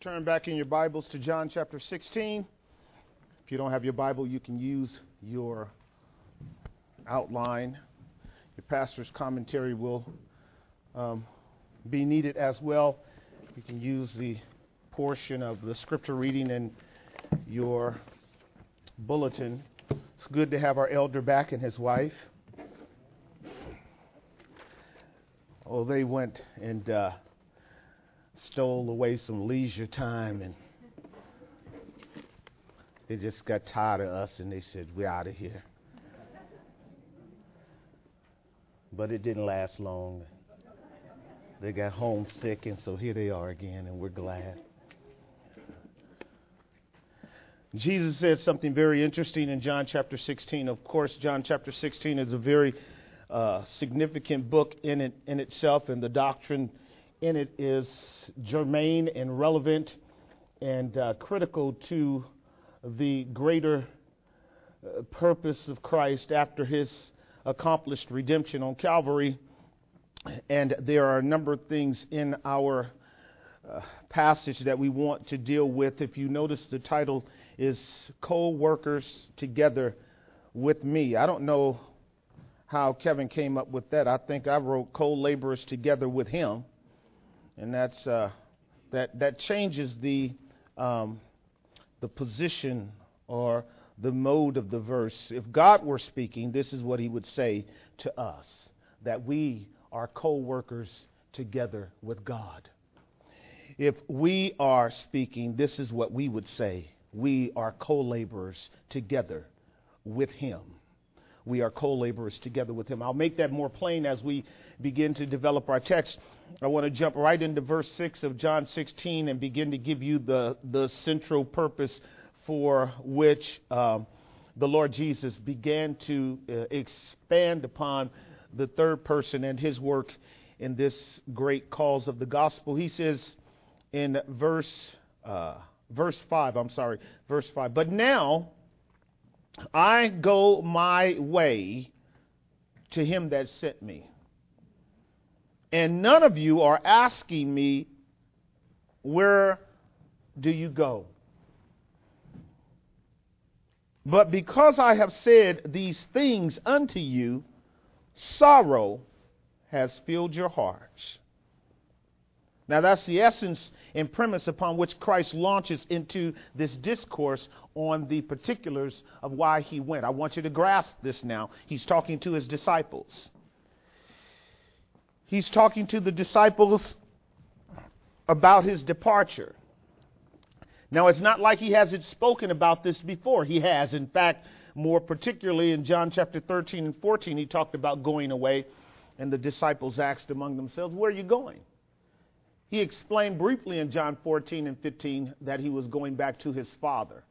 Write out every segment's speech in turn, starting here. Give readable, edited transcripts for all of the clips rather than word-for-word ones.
Turn back in your Bibles to John chapter 16. If you don't have your Bible, you can use your outline. Your pastor's commentary will be needed as well. You can use the portion of the scripture reading in your bulletin. It's good to have our elder back and his wife. Oh, they went and stole away some leisure time, and they just got tired of us, and they said, we're out of here. But it didn't last long. They got homesick, and so here they are again, and we're glad. Jesus said something very interesting in John chapter 16. Of course, John chapter 16 is a very significant book in itself, and the doctrine in it is germane and relevant and critical to the greater purpose of Christ after his accomplished redemption on Calvary. And there are a number of things in our passage that we want to deal with. If you notice, the title is Co-Workers Together with Me. I don't know how Kevin came up with that. I think I wrote co-laborers together with him. And that's that changes the position or the mode of the verse. If God were speaking, this is what he would say to us, that we are co-workers together with God. If we are speaking, this is what we would say. We are co-laborers together with him. We are co-laborers together with him. I'll make that more plain as we begin to develop our text. I want to jump right into verse 6 of John 16 and begin to give you the central purpose for which the Lord Jesus began to expand upon the third person and his work in this great cause of the gospel. He says in verse 5, but now I go my way to him that sent me. And none of you are asking me, where do you go? But because I have said these things unto you, sorrow has filled your hearts. Now that's the essence and premise upon which Christ launches into this discourse on the particulars of why he went. I want you to grasp this now. He's talking to his disciples. He's talking to the disciples about his departure. Now, it's not like he hasn't spoken about this before. He has. In fact, more particularly in John chapter 13 and 14, he talked about going away, and the disciples asked among themselves, where are you going? He explained briefly in John 14 and 15 that he was going back to his Father.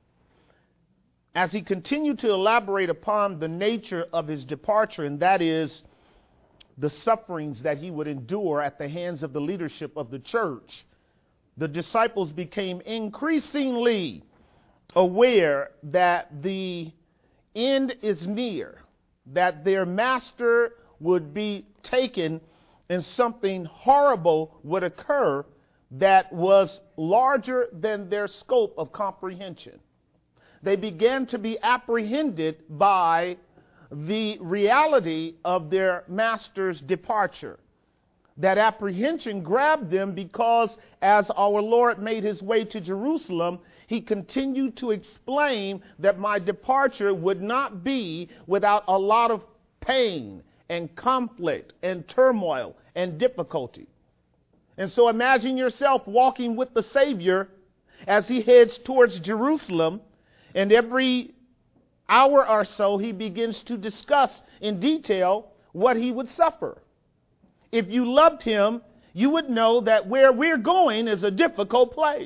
As he continued to elaborate upon the nature of his departure, and that is the sufferings that he would endure at the hands of the leadership of the church, the disciples became increasingly aware that the end is near, that their master would be taken and something horrible would occur that was larger than their scope of comprehension. They began to be apprehended by the reality of their master's departure. That apprehension grabbed them because as our Lord made his way to Jerusalem, he continued to explain that my departure would not be without a lot of pain and conflict and turmoil and difficulty. And so imagine yourself walking with the Savior as he heads towards Jerusalem, and every hour or so he begins to discuss in detail what he would suffer. If you loved him, you would know that where we're going is a difficult place.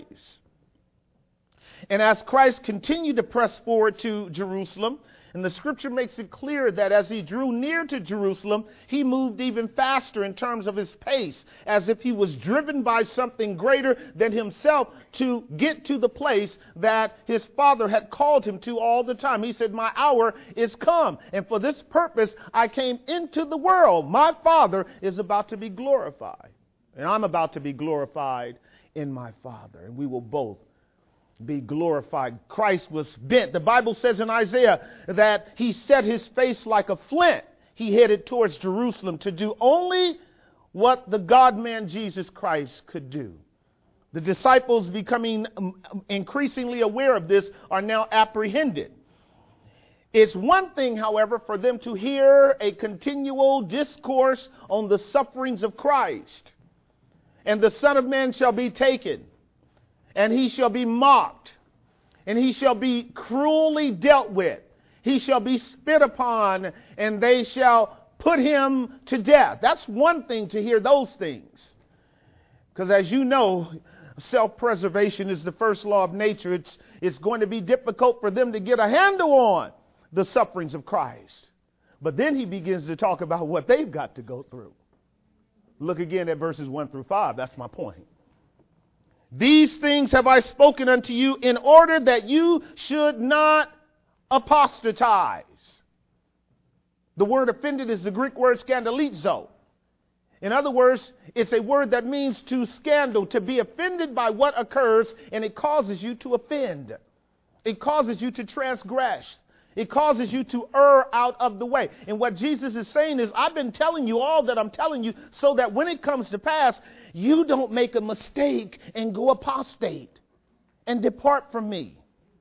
And as Christ continued to press forward to Jerusalem, and the scripture makes it clear that as he drew near to Jerusalem, he moved even faster in terms of his pace, as if he was driven by something greater than himself to get to the place that his Father had called him to all the time. He said, my hour is come, and for this purpose I came into the world. My Father is about to be glorified, and I'm about to be glorified in my Father, and we will both be glorified. Christ was bent. The Bible says in Isaiah that he set his face like a flint. He headed towards Jerusalem to do only what the God-man Jesus Christ could do. The disciples, becoming increasingly aware of this, are now apprehended. It's one thing, however, for them to hear a continual discourse on the sufferings of Christ. And the Son of Man shall be taken, and he shall be mocked, and he shall be cruelly dealt with. He shall be spit upon, and they shall put him to death. That's one thing to hear those things. Because as you know, self-preservation is the first law of nature. It's going to be difficult for them to get a handle on the sufferings of Christ. But then he begins to talk about what they've got to go through. Look again at verses 1 through 5. That's my point. These things have I spoken unto you in order that you should not apostatize. The word offended is the Greek word scandalizo. In other words, it's a word that means to scandal, to be offended by what occurs, and it causes you to offend. It causes you to transgress. It causes you to err out of the way. And what Jesus is saying is, I've been telling you all that I'm telling you so that when it comes to pass, you don't make a mistake and go apostate and depart from me.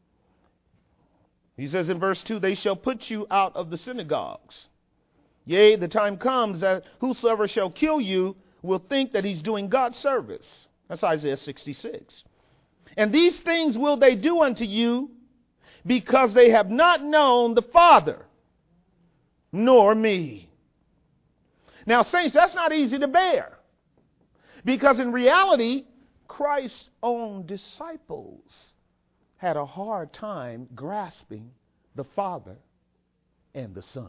He says in verse 2, they shall put you out of the synagogues. Yea, the time comes that whosoever shall kill you will think that he's doing God service. That's Isaiah 66. And these things will they do unto you, because they have not known the Father, nor me. Now, saints, that's not easy to bear. Because in reality, Christ's own disciples had a hard time grasping the Father and the Son.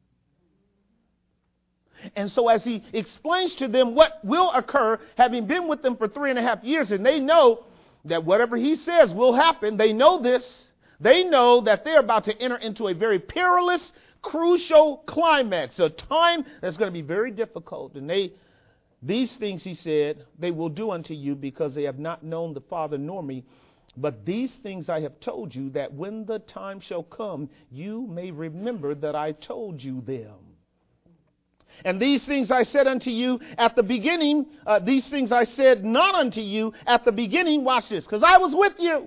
And so as he explains to them what will occur, having been with them for 3.5 years, and they know that whatever he says will happen, they know this. They know that they're about to enter into a very perilous, crucial climax, a time that's going to be very difficult. And these things, he said, they will do unto you because they have not known the Father nor me. But these things I have told you, that when the time shall come, you may remember that I told you them. And these things I said unto you at the beginning, these things I said not unto you at the beginning. Watch this, because I was with you.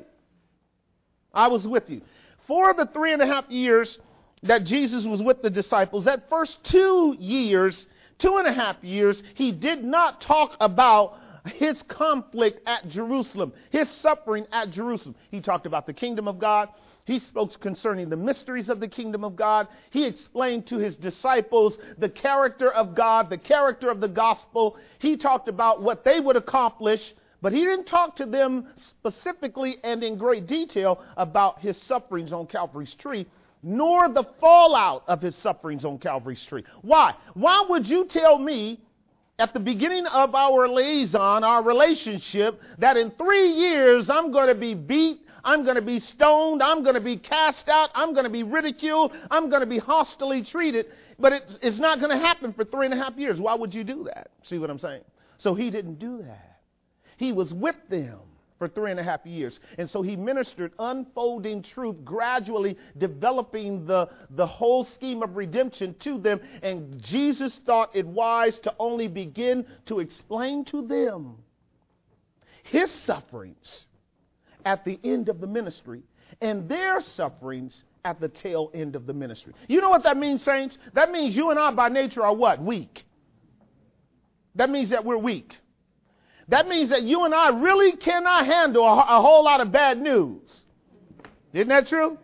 I was with you. For the 3.5 years that Jesus was with the disciples, that first 2 years, 2.5 years, he did not talk about his conflict at Jerusalem, his suffering at Jerusalem. He talked about the kingdom of God. He spoke concerning the mysteries of the kingdom of God. He explained to his disciples the character of God, the character of the gospel. He talked about what they would accomplish. But he didn't talk to them specifically and in great detail about his sufferings on Calvary's tree, nor the fallout of his sufferings on Calvary's tree. Why? Why would you tell me at the beginning of our liaison, our relationship, that in 3 years I'm going to be beat, I'm going to be stoned, I'm going to be cast out, I'm going to be ridiculed, I'm going to be hostilely treated, but it's not going to happen for 3.5 years. Why would you do that? See what I'm saying? So he didn't do that. He was with them for 3.5 years. And so he ministered unfolding truth, gradually developing the whole scheme of redemption to them. And Jesus thought it wise to only begin to explain to them his sufferings at the end of the ministry and their sufferings at the tail end of the ministry. You know what that means, saints? That means you and I by nature are what? Weak. That means that we're weak. That means that you and I really cannot handle a whole lot of bad news. Isn't that true?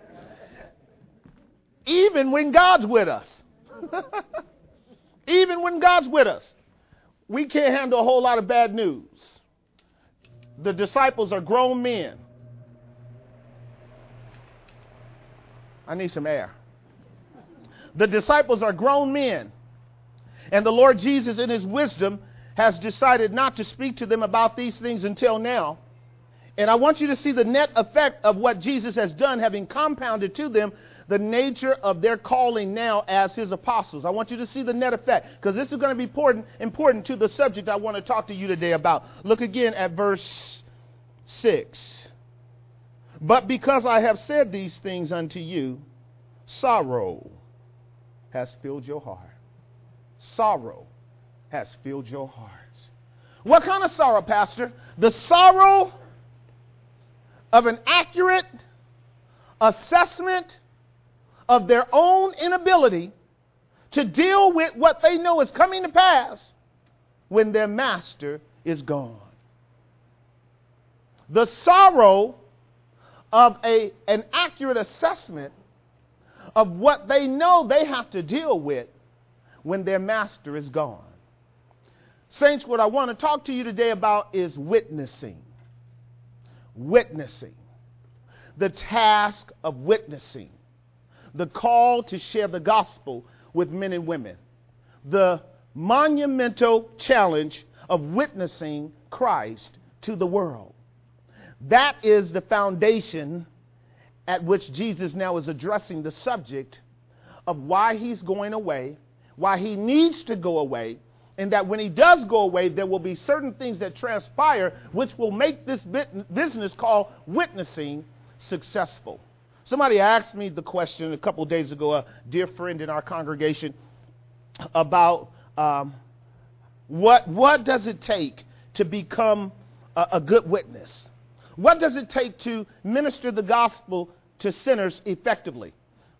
Even when God's with us. Even when God's with us, we can't handle a whole lot of bad news. The disciples are grown men. I need some air. The disciples are grown men. And the Lord Jesus, in his wisdom, has decided not to speak to them about these things until now. And I want you to see the net effect of what Jesus has done, having compounded to them the nature of their calling now as his apostles. I want you to see the net effect, because this is going to be important to the subject I want to talk to you today about. Look again at verse 6. But because I have said these things unto you, sorrow has filled your heart. Sorrow has filled your hearts. What kind of sorrow, Pastor? The sorrow of an accurate assessment of their own inability to deal with what they know is coming to pass when their master is gone. The sorrow of an accurate assessment of what they know they have to deal with when their master is gone. Saints, what I want to talk to you today about is witnessing. Witnessing. The task of witnessing. The call to share the gospel with men and women. The monumental challenge of witnessing Christ to the world. That is the foundation at which Jesus now is addressing the subject of why he's going away, why he needs to go away, and that when he does go away, there will be certain things that transpire which will make this business called witnessing successful. Somebody asked me the question a couple of days ago, a dear friend in our congregation, about what does it take to become a good witness? What does it take to minister the gospel to sinners effectively?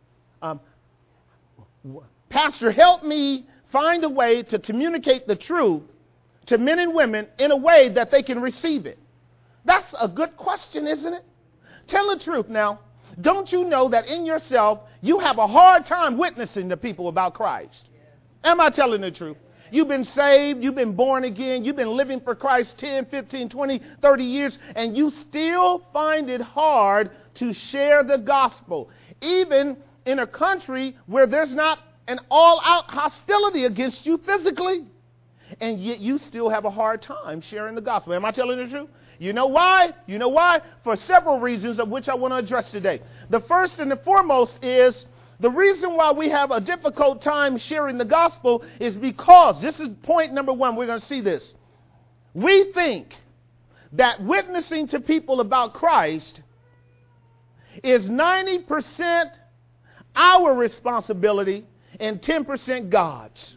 Pastor, help me find a way to communicate the truth to men and women in a way that they can receive it. That's a good question, isn't it? Tell the truth now. Don't you know that in yourself you have a hard time witnessing to people about Christ? Am I telling the truth? You've been saved, you've been born again, you've been living for Christ 10, 15, 20, 30 years, and you still find it hard to share the gospel, even in a country where there's not an all-out hostility against you physically, and yet you still have a hard time sharing the gospel. Am I telling the truth? You know why? You know why? For several reasons, of which I want to address today. The first and the foremost is the reason why we have a difficult time sharing the gospel is because, this is point number one, we're going to see this. We think that witnessing to people about Christ is 90% our responsibility and 10% God's.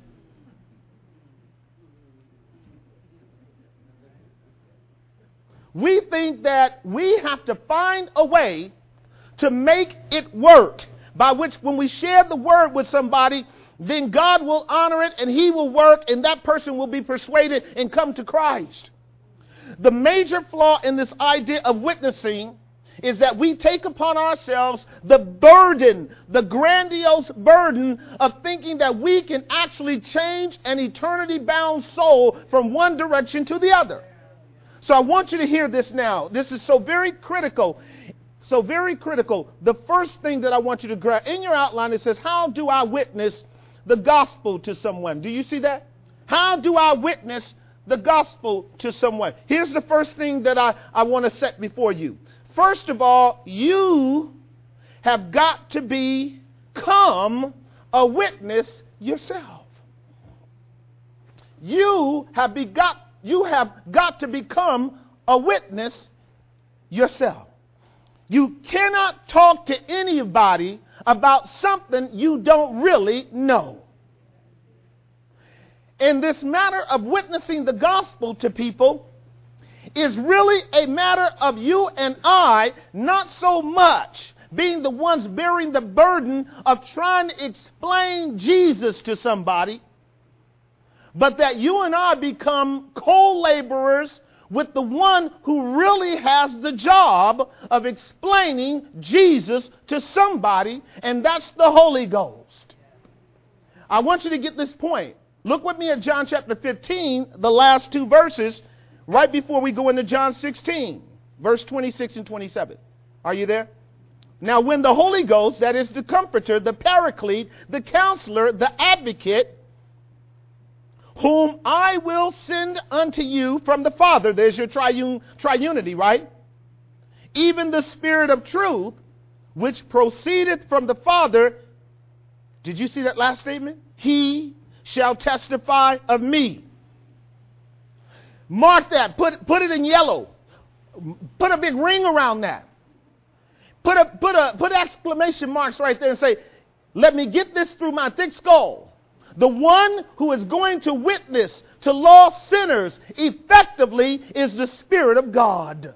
We think that we have to find a way to make it work, by which when we share the word with somebody, then God will honor it and he will work and that person will be persuaded and come to Christ. The major flaw in this idea of witnessing is that we take upon ourselves the burden, the grandiose burden of thinking that we can actually change an eternity-bound soul from one direction to the other. So I want you to hear this now. This is so very critical. So very critical. The first thing that I want you to grab in your outline, it says, how do I witness the gospel to someone? Do you see that? How do I witness the gospel to someone? Here's the first thing that I want to set before you. First of all, you have got to become a witness yourself. You have got to become a witness yourself. You cannot talk to anybody about something you don't really know. And this matter of witnessing the gospel to people is really a matter of you and I, not so much being the ones bearing the burden of trying to explain Jesus to somebody, but that you and I become co-laborers with the one who really has the job of explaining Jesus to somebody, and that's the Holy Ghost. I want you to get this point. Look with me at John chapter 15, the last two verses, right before we go into John 16, verse 26 and 27. Are you there? Now, when the Holy Ghost, that is the Comforter, the Paraclete, the Counselor, the Advocate, whom I will send unto you from the Father, there's your triunity, right? Even the Spirit of truth, which proceedeth from the Father. Did you see that last statement? He shall testify of me. Mark that. Put it in yellow. Put a big ring around that. Put exclamation marks right there and say, let me get this through my thick skull. The one who is going to witness to lost sinners effectively is the Spirit of God.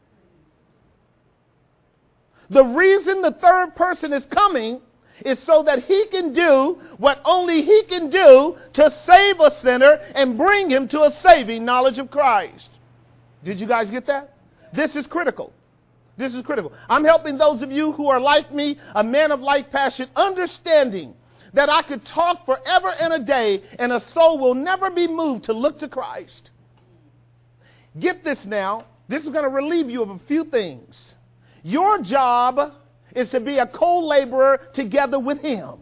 The reason the third person is coming is so that he can do what only he can do to save a sinner and bring him to a saving knowledge of Christ. Did you guys get that? This is critical. This is critical. I'm helping those of you who are like me, a man of like passion, understanding that I could talk forever and a day and a soul will never be moved to look to Christ. Get this now. This is going to relieve you of a few things. Your job is to be a co-laborer together with him.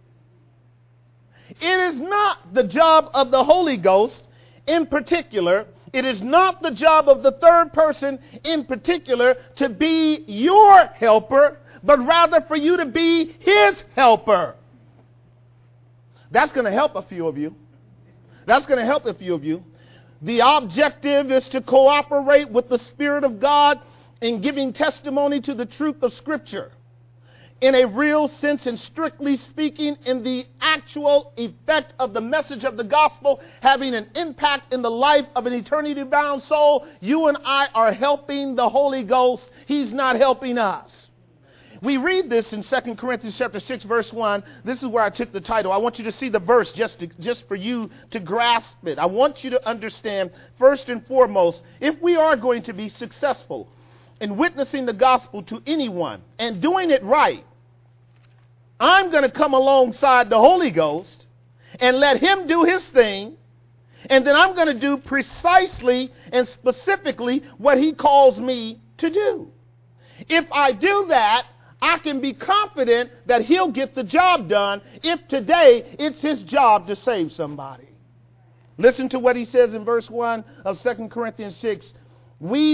It is not the job of the Holy Ghost in particular. It is not the job of the third person in particular to be your helper, but rather for you to be his helper. That's going to help a few of you. That's going to help a few of you. The objective is to cooperate with the Spirit of God in giving testimony to the truth of Scripture. In a real sense and strictly speaking, in the actual effect of the message of the gospel having an impact in the life of an eternity-bound soul, you and I are helping the Holy Ghost. He's not helping us. We read this in 2 Corinthians chapter 6, verse 1. This is where I took the title. I want you to see the verse just for you to grasp it. I want you to understand, first and foremost, if we are going to be successful in witnessing the gospel to anyone and doing it right, I'm going to come alongside the Holy Ghost and let him do his thing, and then I'm going to do precisely and specifically what he calls me to do. If I do that, I can be confident that he'll get the job done if today it's his job to save somebody. Listen to what he says in verse 1 of 2 Corinthians 6. We,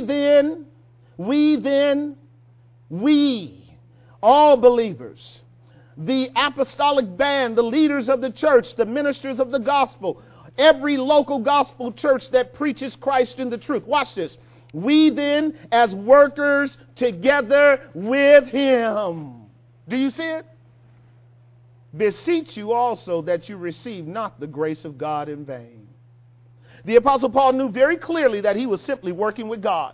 all believers, the apostolic band, the leaders of the church, the ministers of the gospel, every local gospel church that preaches Christ in the truth. Watch this. We then, as workers together with him. Do you see it? Beseech you also that you receive not the grace of God in vain. The Apostle Paul knew very clearly that he was simply working with God.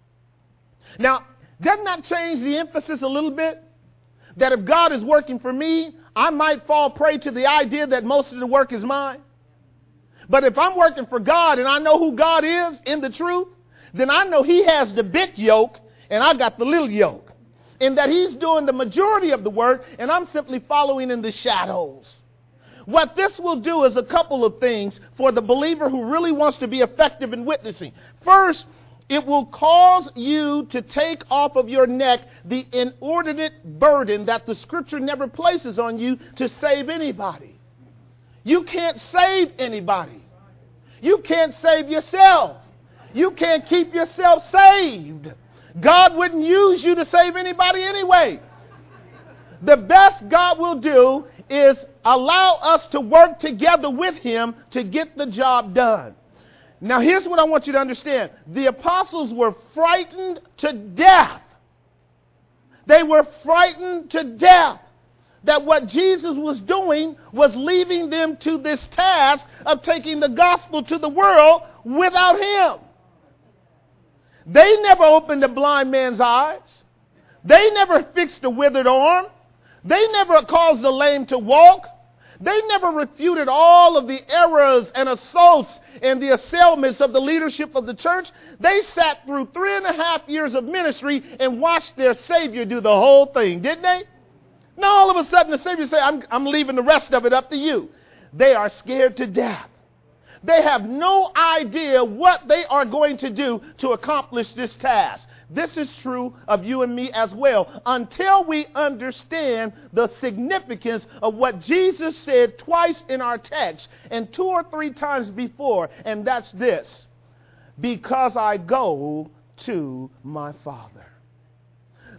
Now, doesn't that change the emphasis a little bit? That if God is working for me, I might fall prey to the idea that most of the work is mine. But if I'm working for God and I know who God is in the truth, then I know he has the big yoke and I got the little yoke. And that he's doing the majority of the work and I'm simply following in the shadows. What this will do is a couple of things for the believer who really wants to be effective in witnessing. First, it will cause you to take off of your neck the inordinate burden that the Scripture never places on you to save anybody. You can't save anybody. You can't save yourself. You can't keep yourself saved. God wouldn't use you to save anybody anyway. The best God will do is allow us to work together with him to get the job done. Now, here's what I want you to understand. The apostles were frightened to death. They were frightened to death that what Jesus was doing was leaving them to this task of taking the gospel to the world without him. They never opened a blind man's eyes. They never fixed a withered arm. They never caused the lame to walk. They never refuted all of the errors and assaults and the assailments of the leadership of the church. They sat through 3.5 years of ministry and watched their Savior do the whole thing, didn't they? Now all of a sudden the Savior said, I'm leaving the rest of it up to you. They are scared to death. They have no idea what they are going to do to accomplish this task. This is true of you and me as well. Until we understand the significance of what Jesus said twice in our text and 2 or 3 times before, and that's this: because I go to my Father.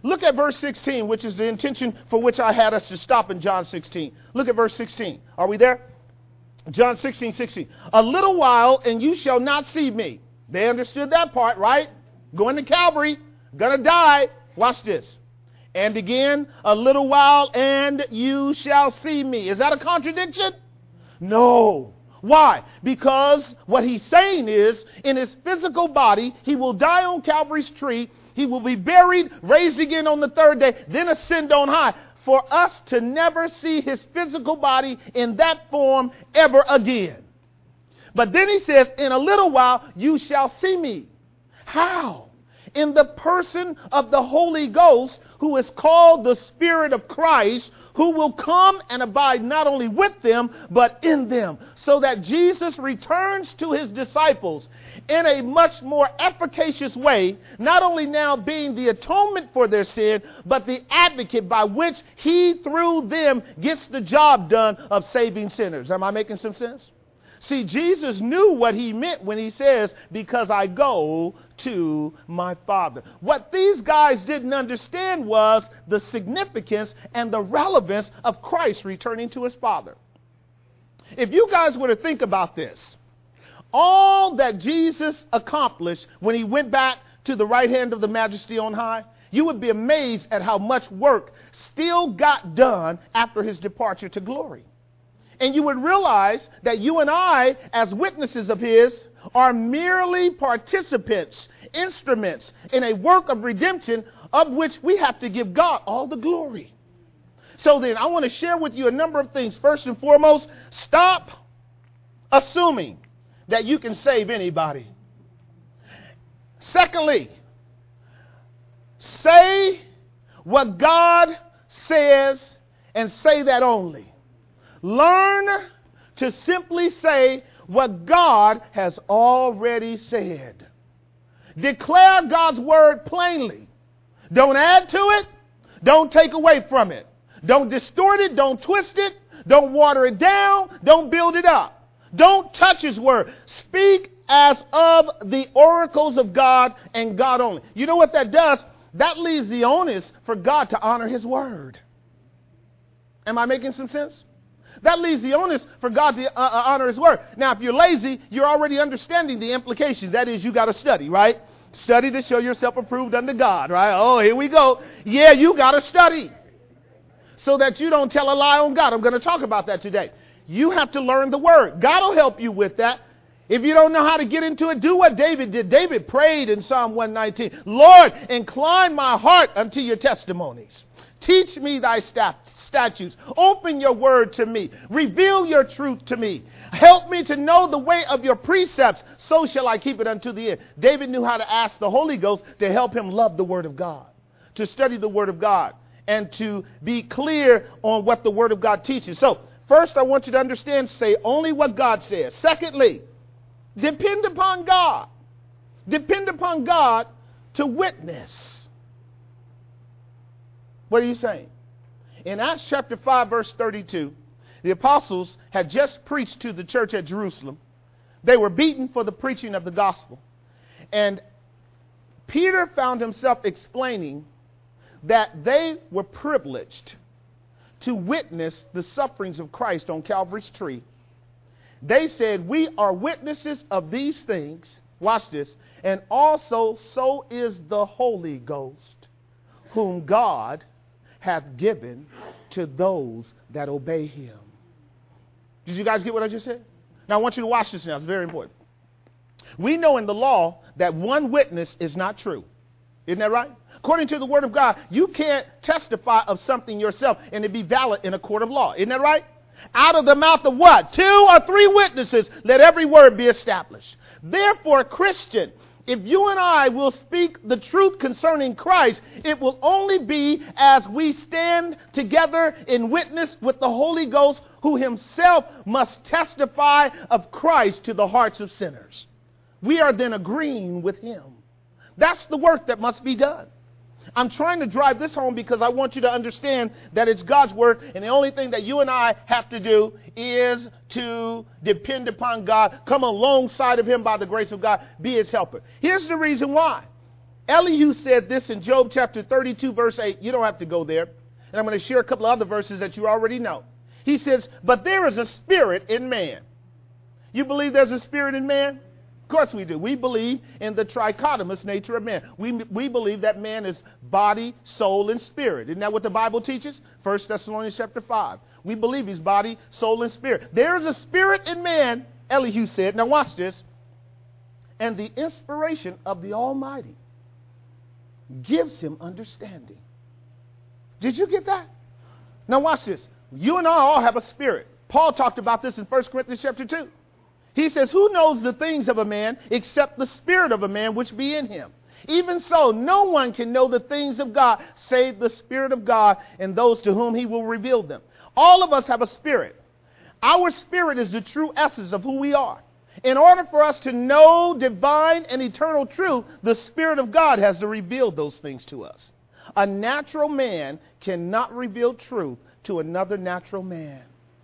Look at verse 16, which is the intention for which I had us to stop in John 16. Look at verse 16. Are we there? John 16:16. A little while and you shall not see me. They understood that part, right? Going to Calvary, gonna die. Watch this. And again, a little while and you shall see me. Is that a contradiction? No. Why? Because what he's saying is, in his physical body, he will die on Calvary's tree. He will be buried, raised again on the third day, then ascend on high. For us to never see his physical body in that form ever again. But then he says, in a little while, you shall see me. How? In the person of the Holy Ghost, who is called the Spirit of Christ, who will come and abide not only with them, but in them. So that Jesus returns to his disciples in a much more efficacious way, not only now being the atonement for their sin, but the advocate by which he, through them, gets the job done of saving sinners. Am I making some sense? See, Jesus knew what he meant when he says, because I go to my Father. What these guys didn't understand was the significance and the relevance of Christ returning to his Father. If you guys were to think about this, all that Jesus accomplished when he went back to the right hand of the Majesty on high, you would be amazed at how much work still got done after his departure to glory. And you would realize that you and I, as witnesses of his, are merely participants, instruments in a work of redemption of which we have to give God all the glory. So then, I want to share with you a number of things. First and foremost, stop assuming that you can save anybody. Secondly, say what God says and say that only. Learn to simply say what God has already said. Declare God's word plainly. Don't add to it. Don't take away from it. Don't distort it. Don't twist it. Don't water it down. Don't build it up. Don't touch his word. Speak as of the oracles of God and God only. You know what that does? That leaves the onus for God to honor his word. Am I making some sense? That leaves the onus for God to honor his word. Now, if you're lazy, you're already understanding the implications. That is, you got to study, right? Study to show yourself approved unto God, right? Oh, here we go. Yeah, you got to study so that you don't tell a lie on God. I'm going to talk about that today. You have to learn the word. God will help you with that. If you don't know how to get into it, do what David did. David prayed in Psalm 119, Lord, incline my heart unto your testimonies. Teach me thy statutes. Open your word to me. Reveal your truth to me. Help me to know the way of your precepts. So shall I keep it unto the end. David knew how to ask the Holy Ghost to help him love the word of God, to study the word of God, and to be clear on what the word of God teaches. So, first, I want you to understand, say only what God says. Secondly, depend upon God. Depend upon God to witness. What are you saying? In Acts chapter 5, verse 32, the apostles had just preached to the church at Jerusalem. They were beaten for the preaching of the gospel. And Peter found himself explaining that they were privileged to witness the sufferings of Christ on Calvary's tree. They said, we are witnesses of these things. Watch this. And also so is the Holy Ghost, whom God hath given to those that obey him. Did you guys get what I just said? Now I want you to watch this now. It's very important. We know in the law that one witness is not true. Isn't that right? According to the word of God, you can't testify of something yourself and it be valid in a court of law. Isn't that right? Out of the mouth of what? 2 or 3 witnesses, let every word be established. Therefore, Christian, if you and I will speak the truth concerning Christ, it will only be as we stand together in witness with the Holy Ghost, who himself must testify of Christ to the hearts of sinners. We are then agreeing with him. That's the work that must be done. I'm trying to drive this home because I want you to understand that it's God's work, and the only thing that you and I have to do is to depend upon God, come alongside of him by the grace of God, be his helper. Here's the reason why. Elihu said this in Job chapter 32, verse 8. You don't have to go there. And I'm going to share a couple of other verses that you already know. He says, but there is a spirit in man. You believe there's a spirit in man? Of course we do. We believe in the trichotomous nature of man. We believe that man is body, soul, and spirit. Isn't that what the Bible teaches? 1 Thessalonians chapter 5. We believe he's body, soul, and spirit. There is a spirit in man, Elihu said. Now watch this. And the inspiration of the Almighty gives him understanding. Did you get that? Now watch this. You and I all have a spirit. Paul talked about this in 1 Corinthians chapter 2. He says, who knows the things of a man except the spirit of a man which be in him? Even so, no one can know the things of God save the Spirit of God and those to whom he will reveal them. All of us have a spirit. Our spirit is the true essence of who we are. In order for us to know divine and eternal truth, the Spirit of God has to reveal those things to us. A natural man cannot reveal truth to another natural man.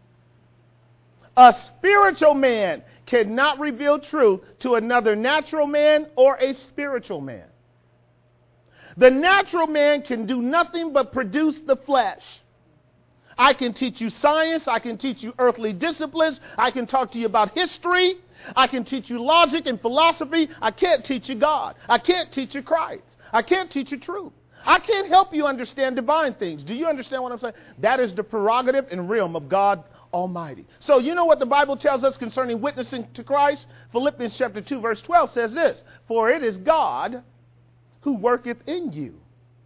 A spiritual man cannot reveal truth to another natural man or a spiritual man. The natural man can do nothing but produce the flesh. I can teach you science. I can teach you earthly disciplines. I can talk to you about history. I can teach you logic and philosophy. I can't teach you God. I can't teach you Christ. I can't teach you truth. I can't help you understand divine things. Do you understand what I'm saying? That is the prerogative and realm of God Almighty. So you know what the Bible tells us concerning witnessing to Christ? Philippians chapter 2 verse 12 says this, for it is God who worketh in you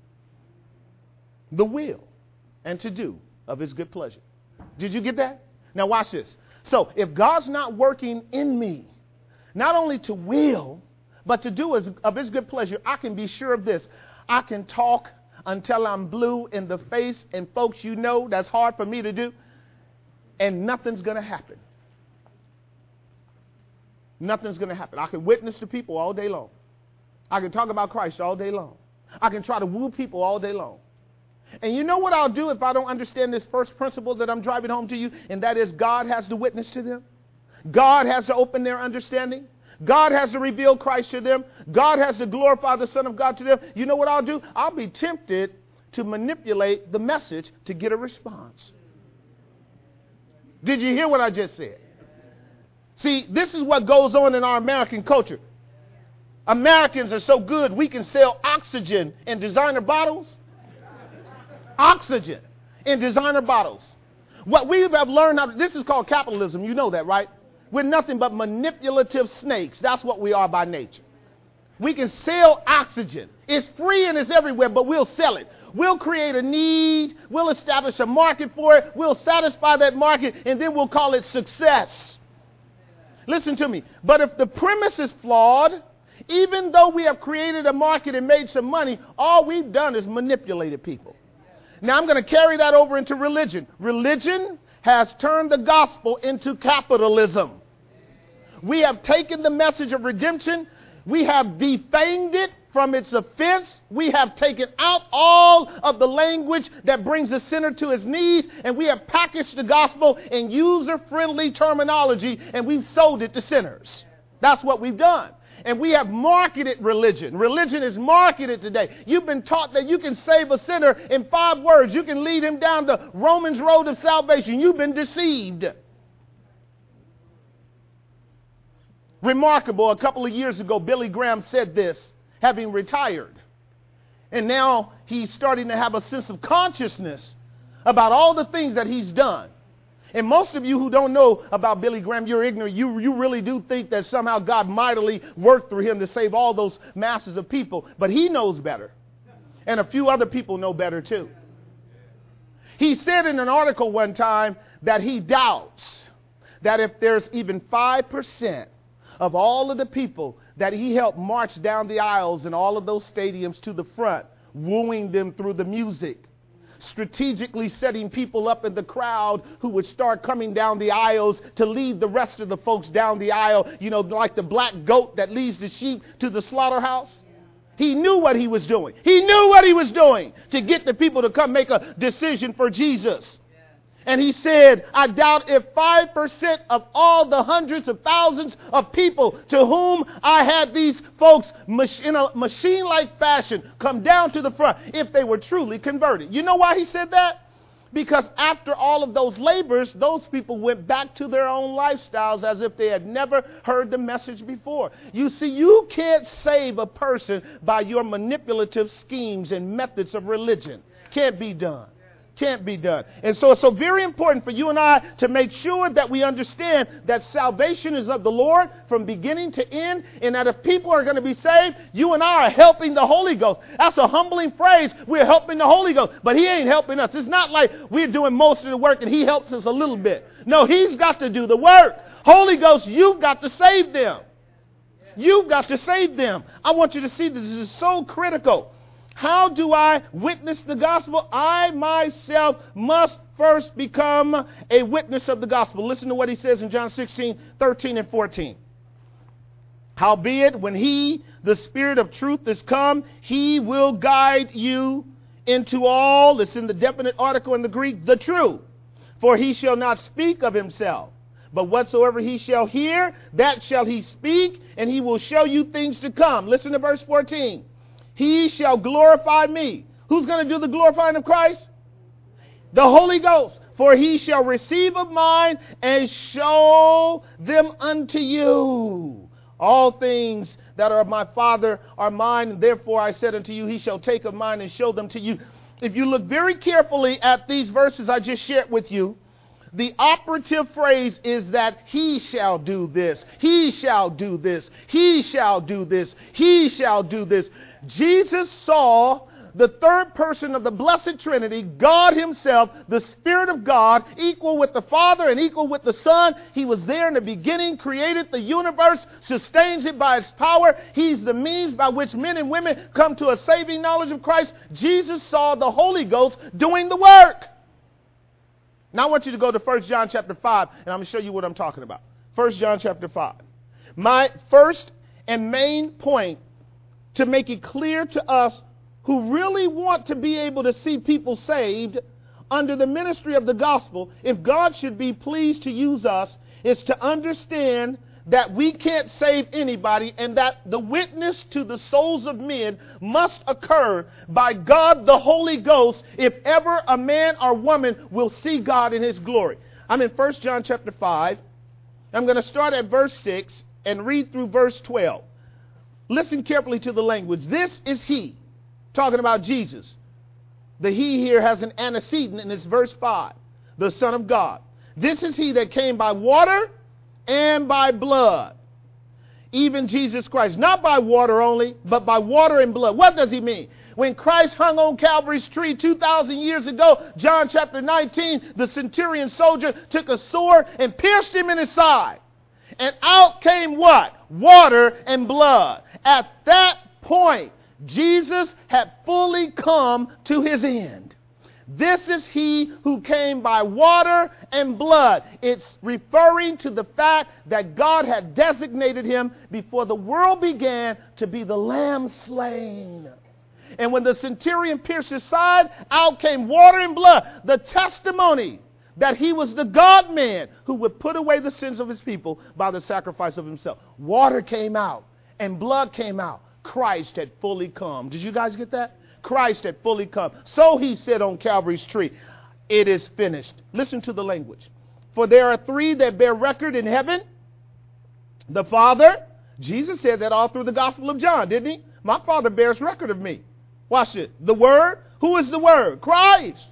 the will and to do of his good pleasure. Did you get that? Now watch this. So if God's not working in me, not only to will, but to do of his good pleasure, I can be sure of this. I can talk until I'm blue in the face, and folks, you know that's hard for me to do, and nothing's going to happen. Nothing's going to happen. I can witness to people all day long. I can talk about Christ all day long. I can try to woo people all day long. And you know what I'll do if I don't understand this first principle that I'm driving home to you, and that is God has to witness to them. God has to open their understanding. God has to reveal Christ to them. God has to glorify the Son of God to them. You know what I'll do? I'll be tempted to manipulate the message to get a response. Did you hear what I just said? See, this is what goes on in our American culture. Americans are so good, we can sell oxygen in designer bottles. Oxygen in designer bottles. What we have learned, this is called capitalism. You know that, right? We're nothing but manipulative snakes. That's what we are by nature. We can sell oxygen. It's free and it's everywhere, but we'll sell it. We'll create a need. We'll establish a market for it. We'll satisfy that market, and then we'll call it success. Listen to me. But if the premise is flawed, even though we have created a market and made some money, all we've done is manipulated people. Now I'm going to carry that over into religion. Religion has turned the gospel into capitalism. We have taken the message of redemption. We have defanged it from its offense. We have taken out all of the language that brings the sinner to his knees, and we have packaged the gospel in user-friendly terminology, and we've sold it to sinners. That's what we've done. And we have marketed religion. Religion is marketed today. You've been taught that you can save a sinner in 5 words. You can lead him down the Romans road of salvation. You've been deceived. Remarkable, a couple of years ago, Billy Graham said this, having retired. And now he's starting to have a sense of consciousness about all the things that he's done. And most of you who don't know about Billy Graham, you're ignorant. You really do think that somehow God mightily worked through him to save all those masses of people. But he knows better. And a few other people know better too. He said in an article one time that he doubts that if there's even 5% of all of the people that he helped march down the aisles in all of those stadiums to the front, wooing them through the music, strategically setting people up in the crowd who would start coming down the aisles to lead the rest of the folks down the aisle, you know, like the black goat that leads the sheep to the slaughterhouse. He knew what he was doing. He knew what he was doing to get the people to come make a decision for Jesus. And he said, I doubt if 5% of all the hundreds of thousands of people to whom I had these folks in a machine-like fashion come down to the front, if they were truly converted. You know why he said that? Because after all of those labors, those people went back to their own lifestyles as if they had never heard the message before. You see, you can't save a person by your manipulative schemes and methods of religion. Can't be done. Can't be done. And so it's so very important for you and I to make sure that we understand that salvation is of the Lord from beginning to end, and that if people are going to be saved, you and I are helping the Holy Ghost. That's a humbling phrase. We're helping the Holy Ghost, but he ain't helping us. It's not like we're doing most of the work and he helps us a little bit. No, he's got to do the work. Holy Ghost, you've got to save them. You've got to save them. I want you to see this is so critical. How do I witness the gospel? I myself must first become a witness of the gospel. Listen to what he says in John 16:13 and 14. Howbeit, when he, the Spirit of truth, is come, he will guide you into all, it's in the definite article in the Greek, the truth. For he shall not speak of himself, but whatsoever he shall hear, that shall he speak, and he will show you things to come. Listen to verse 14. He shall glorify me. Who's going to do the glorifying of Christ? The Holy Ghost. For he shall receive of mine and show them unto you. All things that are of my Father are mine, and therefore I said unto you, he shall take of mine and show them to you. If you look very carefully at these verses I just shared with you, the operative phrase is that he shall do this, he shall do this, he shall do this, he shall do this. Jesus saw the third person of the Blessed Trinity, God himself, the Spirit of God, equal with the Father and equal with the Son. He was there in the beginning, created the universe, sustains it by its power. He's the means by which men and women come to a saving knowledge of Christ. Jesus saw the Holy Ghost doing the work. Now I want you to go to 1 John chapter 5, and I'm going to show you what I'm talking about. 1 John chapter 5. My first and main point to make it clear to us who really want to be able to see people saved under the ministry of the gospel, if God should be pleased to use us, is to understand that we can't save anybody, and that the witness to the souls of men must occur by God the Holy Ghost if ever a man or woman will see God in his glory. I'm in 1 John chapter 5. I'm going to start at verse 6 and read through verse 12. Listen carefully to the language. This is he, talking about Jesus. The he here has an antecedent in this verse 5, the Son of God. This is he that came by water and by blood, even Jesus Christ. Not by water only, but by water and blood. What does he mean? When Christ hung on Calvary's tree 2,000 years ago, John chapter 19, the centurion soldier took a sword and pierced him in his side. And out came what? Water and blood. At that point, Jesus had fully come to his end. This is he who came by water and blood. It's referring to the fact that God had designated him before the world began to be the lamb slain. And when the centurion pierced his side, out came water and blood. The testimony that he was the God-man who would put away the sins of his people by the sacrifice of himself. Water came out and blood came out. Christ had fully come. Did you guys get that? Christ had fully come. So he said on Calvary's tree, it is finished. Listen to the language. For there are three that bear record in heaven. The Father. Jesus said that all through the Gospel of John, didn't he? My Father bears record of me. Watch it. The Word. Who is the Word? Christ.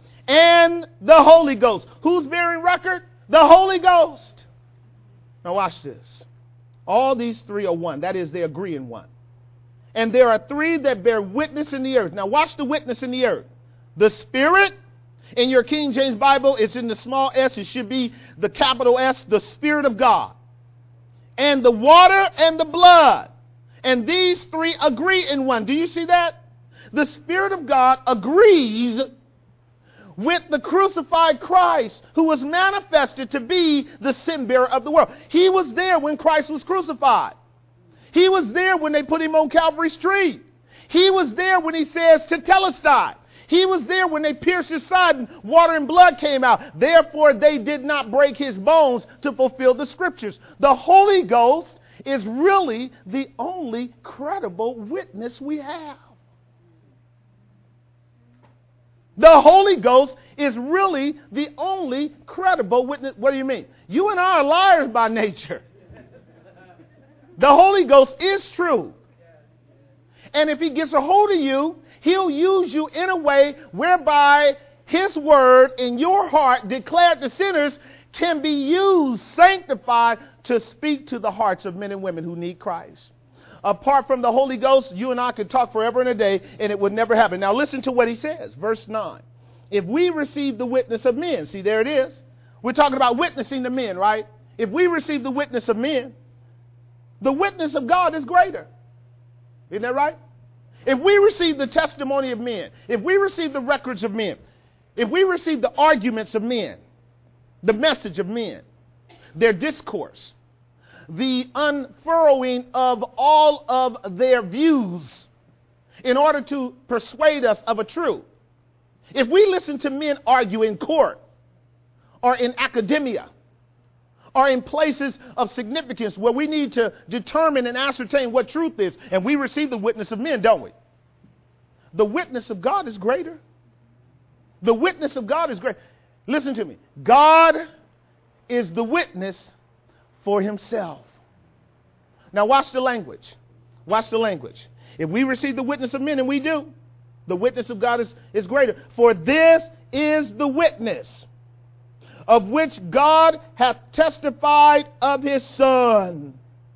And the Holy Ghost. Who's bearing record? The Holy Ghost. Now watch this. All these three are one. That is, they agree in one. And there are three that bear witness in the earth. Now watch the witness in the earth. The Spirit. In your King James Bible, it's in the small s. It should be the capital S. The Spirit of God. And the water and the blood. And these three agree in one. Do you see that? The Spirit of God agrees with the crucified Christ, who was manifested to be the sin bearer of the world. He was there when Christ was crucified. He was there when they put him on Calvary's tree. He was there when he says, Tetelestai. He was there when they pierced his side and water and blood came out. Therefore, they did not break his bones to fulfill the scriptures. The Holy Ghost is really the only credible witness we have. The Holy Ghost is really the only credible witness. What do you mean? You and I are liars by nature. The Holy Ghost is true. And if he gets a hold of you, he'll use you in a way whereby his word in your heart, declared to sinners, can be used, sanctified, to speak to the hearts of men and women who need Christ. Apart from the Holy Ghost, you and I could talk forever and a day, and it would never happen. Now listen to what he says, verse 9. If we receive the witness of men, see, there it is. We're talking about witnessing to men, right? If we receive the witness of men, the witness of God is greater. Isn't that right? If we receive the testimony of men, if we receive the records of men, if we receive the arguments of men, the message of men, their discourse, the unfurrowing of all of their views in order to persuade us of a truth. If we listen to men argue in court or in academia or in places of significance where we need to determine and ascertain what truth is, and we receive the witness of men, don't we? The witness of God is greater. The witness of God is great. Listen to me. God is the witness for himself. Now watch the language. Watch the language. If we receive the witness of men, and we do, the witness of God is greater. For this is the witness of which God hath testified of his Son.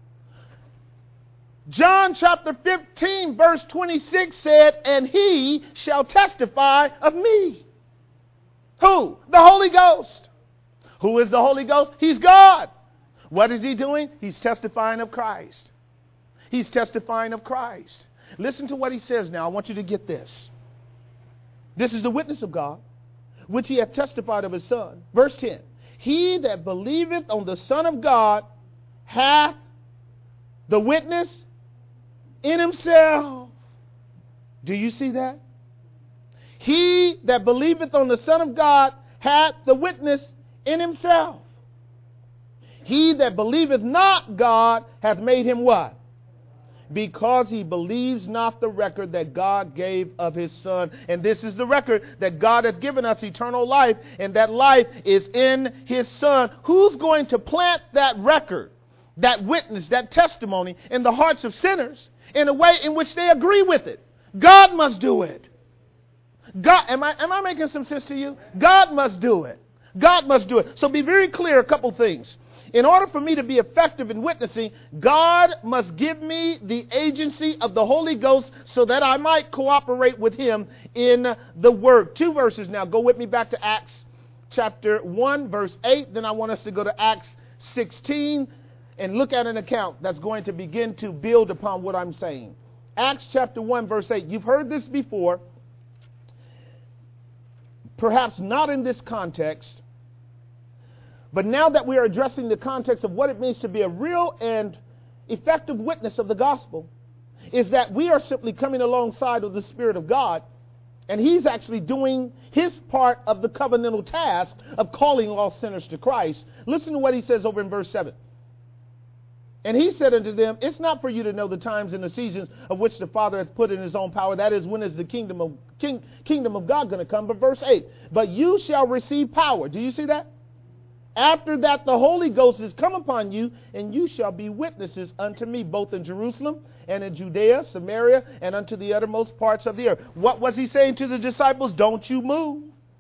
John chapter 15 verse 26 said, and he shall testify of me. Who? The Holy Ghost. Who is the Holy Ghost? He's God. What is he doing? He's testifying of Christ. He's testifying of Christ. Listen to what he says now. I want you to get this. This is the witness of God, which he hath testified of his Son. Verse 10. He that believeth on the Son of God hath the witness in himself. Do you see that? He that believeth on the Son of God hath the witness in himself. He that believeth not God hath made him what? Because he believes not the record that God gave of his Son. And this is the record, that God hath given us eternal life, and that life is in his Son. Who's going to plant that record, that witness, that testimony in the hearts of sinners in a way in which they agree with it? God must do it. God, am I making some sense to you? God must do it. God must do it. So be very clear a couple things. In order for me to be effective in witnessing, God must give me the agency of the Holy Ghost so that I might cooperate with him in the work. 2 verses now. Go with me back to Acts chapter 1, verse 8. Then I want us to go to Acts 16 and look at an account that's going to begin to build upon what I'm saying. Acts chapter 1, verse 8. You've heard this before. Perhaps not in this context. But now that we are addressing the context of what it means to be a real and effective witness of the gospel, is that we are simply coming alongside of the Spirit of God, and he's actually doing his part of the covenantal task of calling all sinners to Christ. Listen to what he says over in verse 7. And he said unto them, it's not for you to know the times and the seasons of which the Father hath put in his own power. That is, when is the kingdom of God going to come? But verse 8, but you shall receive power. Do you see that? After that, the Holy Ghost is come upon you, and you shall be witnesses unto me, both in Jerusalem and in Judea, Samaria, and unto the uttermost parts of the earth. What was he saying to the disciples? Don't you move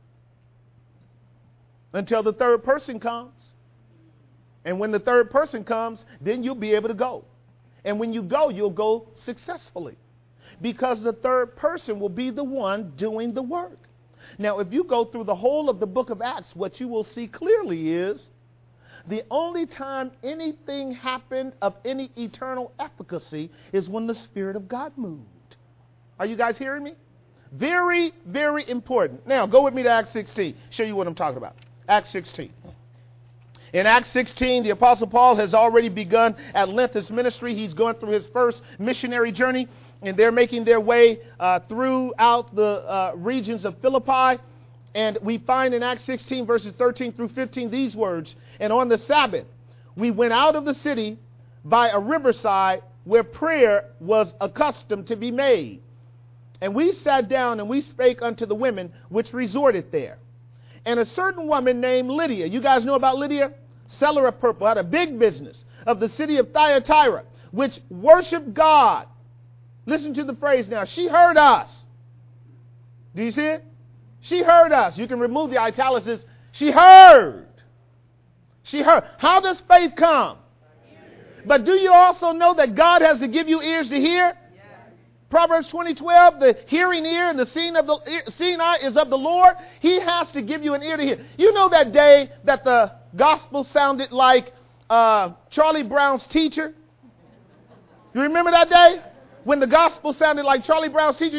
until the third person comes. And when the third person comes, then you'll be able to go. And when you go, you'll go successfully, because the third person will be the one doing the work. Now, if you go through the whole of the book of Acts, what you will see clearly is the only time anything happened of any eternal efficacy is when the Spirit of God moved. Are you guys hearing me? Very, very important. Now, go with me to Acts 16. Show you what I'm talking about. Acts 16. In Acts 16, the Apostle Paul has already begun at length his ministry. He's going through his first missionary journey. and they're making their way throughout the regions of Philippi. And we find in Acts 16, verses 13 through 15, these words, "And on the Sabbath, we went out of the city by a riverside where prayer was accustomed to be made. And we sat down and we spake unto the women which resorted there. And a certain woman named Lydia," you guys know about Lydia? Seller of purple, had a big business, "of the city of Thyatira, which worshiped God." Listen to the phrase now. She heard us. Do you see it? She heard us. You can remove the italics. She heard. She heard. How does faith come? But do you also know that God has to give you ears to hear? Yes. Proverbs 20:12, the hearing ear and the seeing eye is of the Lord. He has to give you an ear to hear. You know that day that the gospel sounded like Charlie Brown's teacher? You remember that day? When the gospel sounded like Charlie Brown's teacher?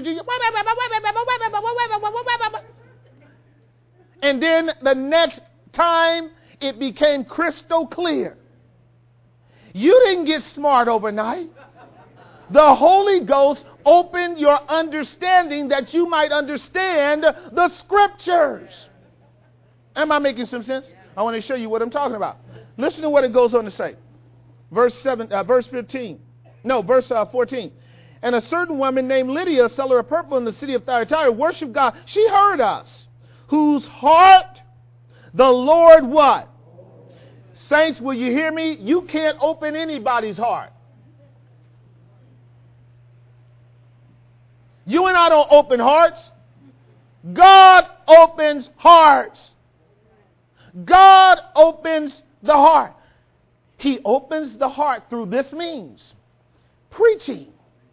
And then the next time it became crystal clear. You didn't get smart overnight. The Holy Ghost opened your understanding that you might understand the scriptures. Am I making some sense? I want to show you what I'm talking about. Listen to what it goes on to say. Verse 14. "And a certain woman named Lydia, a seller of purple in the city of Thyatira, worshiped God. She heard us, whose heart the Lord" what? Saints, will you hear me? You can't open anybody's heart. You and I don't open hearts. God opens hearts. God opens the heart. He opens the heart through this means. Preaching.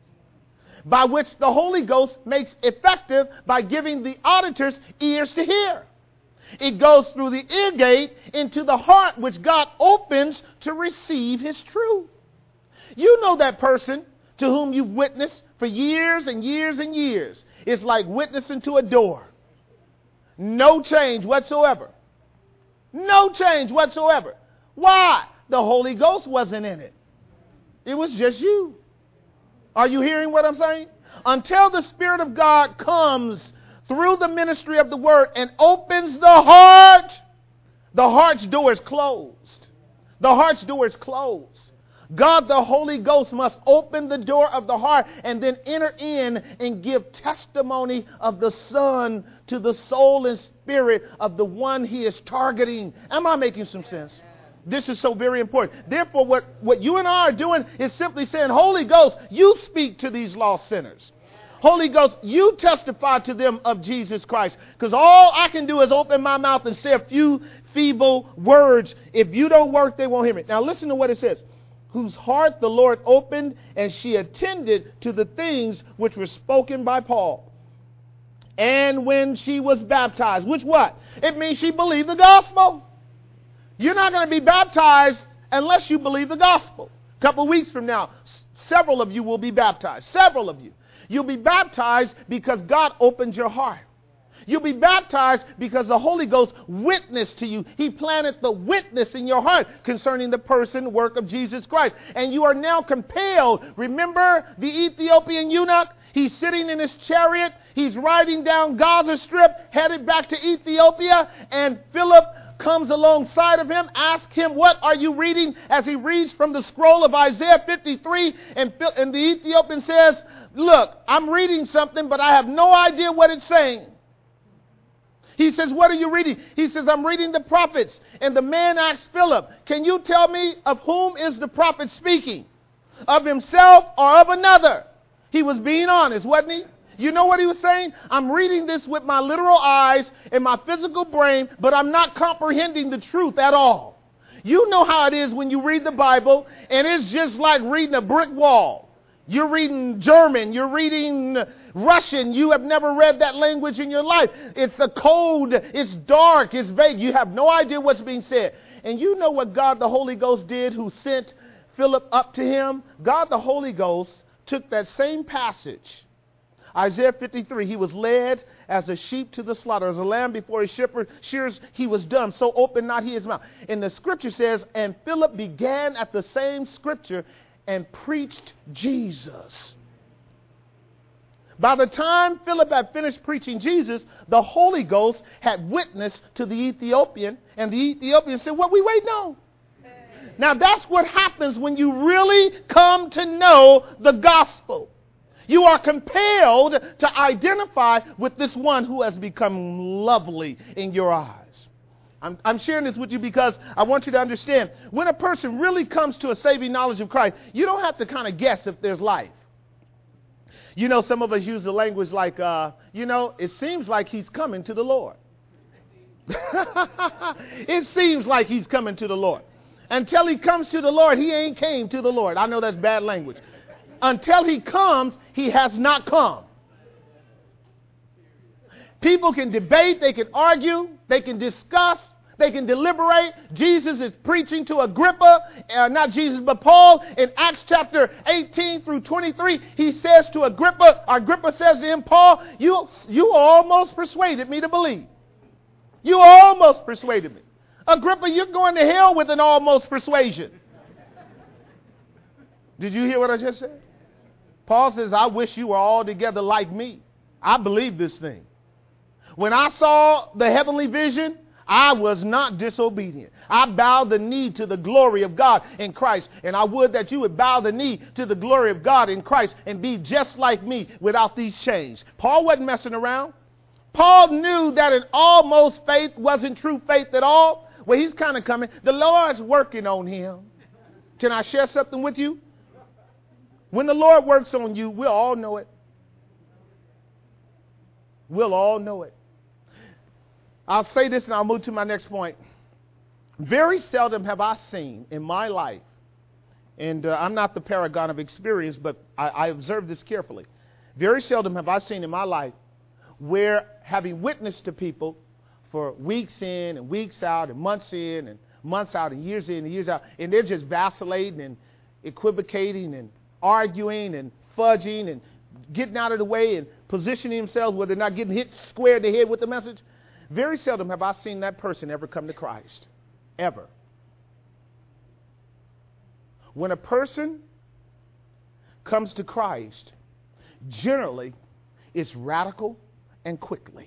By which the Holy Ghost makes effective by giving the auditors ears to hear. It goes through the ear gate into the heart, which God opens to receive His truth. You know that person to whom you've witnessed for years and years and years. It's like witnessing to a door. No change whatsoever. No change whatsoever. Why? The Holy Ghost wasn't in it. It was just you. Are you hearing what I'm saying? Until the Spirit of God comes through the ministry of the Word and opens the heart's door is closed. The heart's door is closed. God, the Holy Ghost, must open the door of the heart and then enter in and give testimony of the Son to the soul and spirit of the one He is targeting. Am I making some sense? This is so very important. Therefore, what you and I are doing is simply saying, Holy Ghost, you speak to these lost sinners. Holy Ghost, you testify to them of Jesus Christ. Because all I can do is open my mouth and say a few feeble words. If you don't work, they won't hear me. Now listen to what it says. Whose heart the Lord opened, and she attended to the things which were spoken by Paul. And when she was baptized, which what? It means she believed the gospel. You're not going to be baptized unless you believe the gospel. A couple of weeks from now, several of you will be baptized. Several of you. You'll be baptized because God opened your heart. You'll be baptized because the Holy Ghost witnessed to you. He planted the witness in your heart concerning the person, work of Jesus Christ. And you are now compelled. Remember the Ethiopian eunuch? He's sitting in his chariot. He's riding down Gaza Strip, headed back to Ethiopia. And Philip comes alongside of him, asks him, what are you reading? As he reads from the scroll of Isaiah 53. And the Ethiopian says, look, I'm reading something, but I have no idea what it's saying. He says, what are you reading? He says, I'm reading the prophets. And the man asks Philip, can you tell me of whom is the prophet speaking? Of himself or of another? He was being honest, wasn't he? You know what he was saying? I'm reading this with my literal eyes and my physical brain, but I'm not comprehending the truth at all. You know how it is when you read the Bible, and it's just like reading a brick wall. You're reading German, you're reading Russian, you have never read that language in your life. It's a code, it's dark, it's vague, you have no idea what's being said. And you know what God the Holy Ghost did who sent Philip up to him? God the Holy Ghost took that same passage, Isaiah 53, he was led as a sheep to the slaughter, as a lamb before his shears, he was dumb, so open not he his mouth. And the scripture says, and Philip began at the same scripture and preached Jesus. By the time Philip had finished preaching Jesus, the Holy Ghost had witnessed to the Ethiopian, and the Ethiopian said, what we waiting on? Now that's what happens when you really come to know the gospel. You are compelled to identify with this one who has become lovely in your eyes. I'm sharing this with you because I want you to understand, when a person really comes to a saving knowledge of Christ, you don't have to kind of guess if there's life. You know, some of us use the language like, it seems like he's coming to the Lord. It seems like he's coming to the Lord. Until he comes to the Lord, he ain't came to the Lord. I know that's bad language. Until he comes, he has not come. People can debate, they can argue, they can discuss, they can deliberate. Jesus is preaching to Agrippa, not Jesus, but Paul. In Acts chapter 18 through 23, he says to Agrippa says to him, Paul, you almost persuaded me to believe. You almost persuaded me. Agrippa, you're going to hell with an almost persuasion. Did you hear what I just said? Paul says, I wish you were all together like me. I believe this thing. When I saw the heavenly vision, I was not disobedient. I bowed the knee to the glory of God in Christ. And I would that you would bow the knee to the glory of God in Christ and be just like me without these chains. Paul wasn't messing around. Paul knew that an almost faith wasn't true faith at all. Well, he's kind of coming. The Lord's working on him. Can I share something with you? When the Lord works on you, we'll all know it. We'll all know it. I'll say this and I'll move to my next point. Very seldom have I seen in my life, and I'm not the paragon of experience, but I observe this carefully. Very seldom have I seen in my life where, having witnessed to people for weeks in and weeks out and months in and months out and years in and years out, and they're just vacillating and equivocating and arguing and fudging and getting out of the way and positioning themselves where they're not getting hit square in the head with the message. Very seldom have I seen that person ever come to Christ. Ever. When a person comes to Christ, generally it's radical and quickly.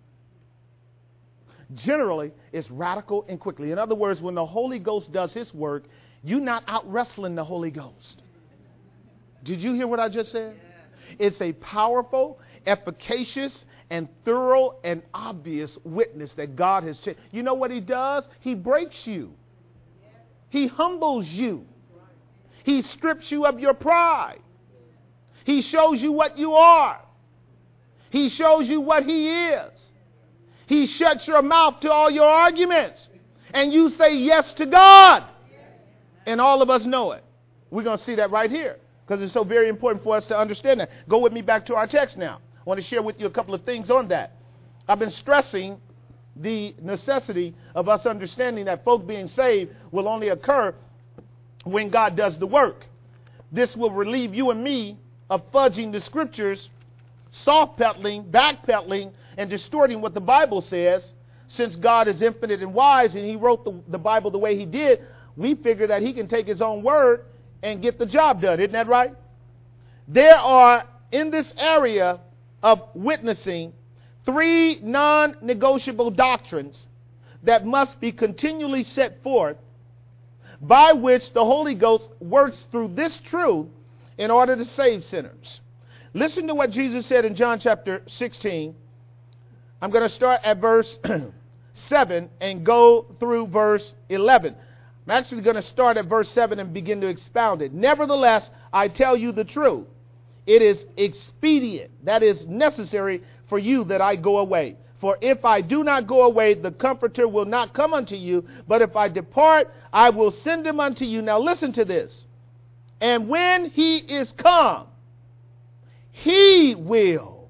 Generally it's radical and quickly. In other words, when the Holy Ghost does his work, you're not out wrestling the Holy Ghost. Did you hear what I just said? It's a powerful, efficacious, and thorough and obvious witness that God has changed. You know what he does? He breaks you. He humbles you. He strips you of your pride. He shows you what you are. He shows you what he is. He shuts your mouth to all your arguments. And you say yes to God. And all of us know it. We're going to see that right here, because it's so very important for us to understand that. Go with me back to our text now. I want to share with you a couple of things on that. I've been stressing the necessity of us understanding that folk being saved will only occur when God does the work. This will relieve you and me of fudging the scriptures, soft-pedaling, backpedaling, and distorting what the Bible says. Since God is infinite and wise and he wrote the Bible the way he did, we figure that he can take his own word and get the job done. Isn't that right? There are, in this area of witnessing, 3 non-negotiable doctrines that must be continually set forth, by which the Holy Ghost works through this truth in order to save sinners. Listen to what Jesus said in John chapter 16. I'm going to start at verse 7 and go through verse 11. I'm actually going to start at verse 7 and begin to expound it. Nevertheless, I tell you the truth. It is expedient, that is necessary for you that I go away. For if I do not go away, the Comforter will not come unto you. But if I depart, I will send him unto you. Now listen to this. And when he is come, he will.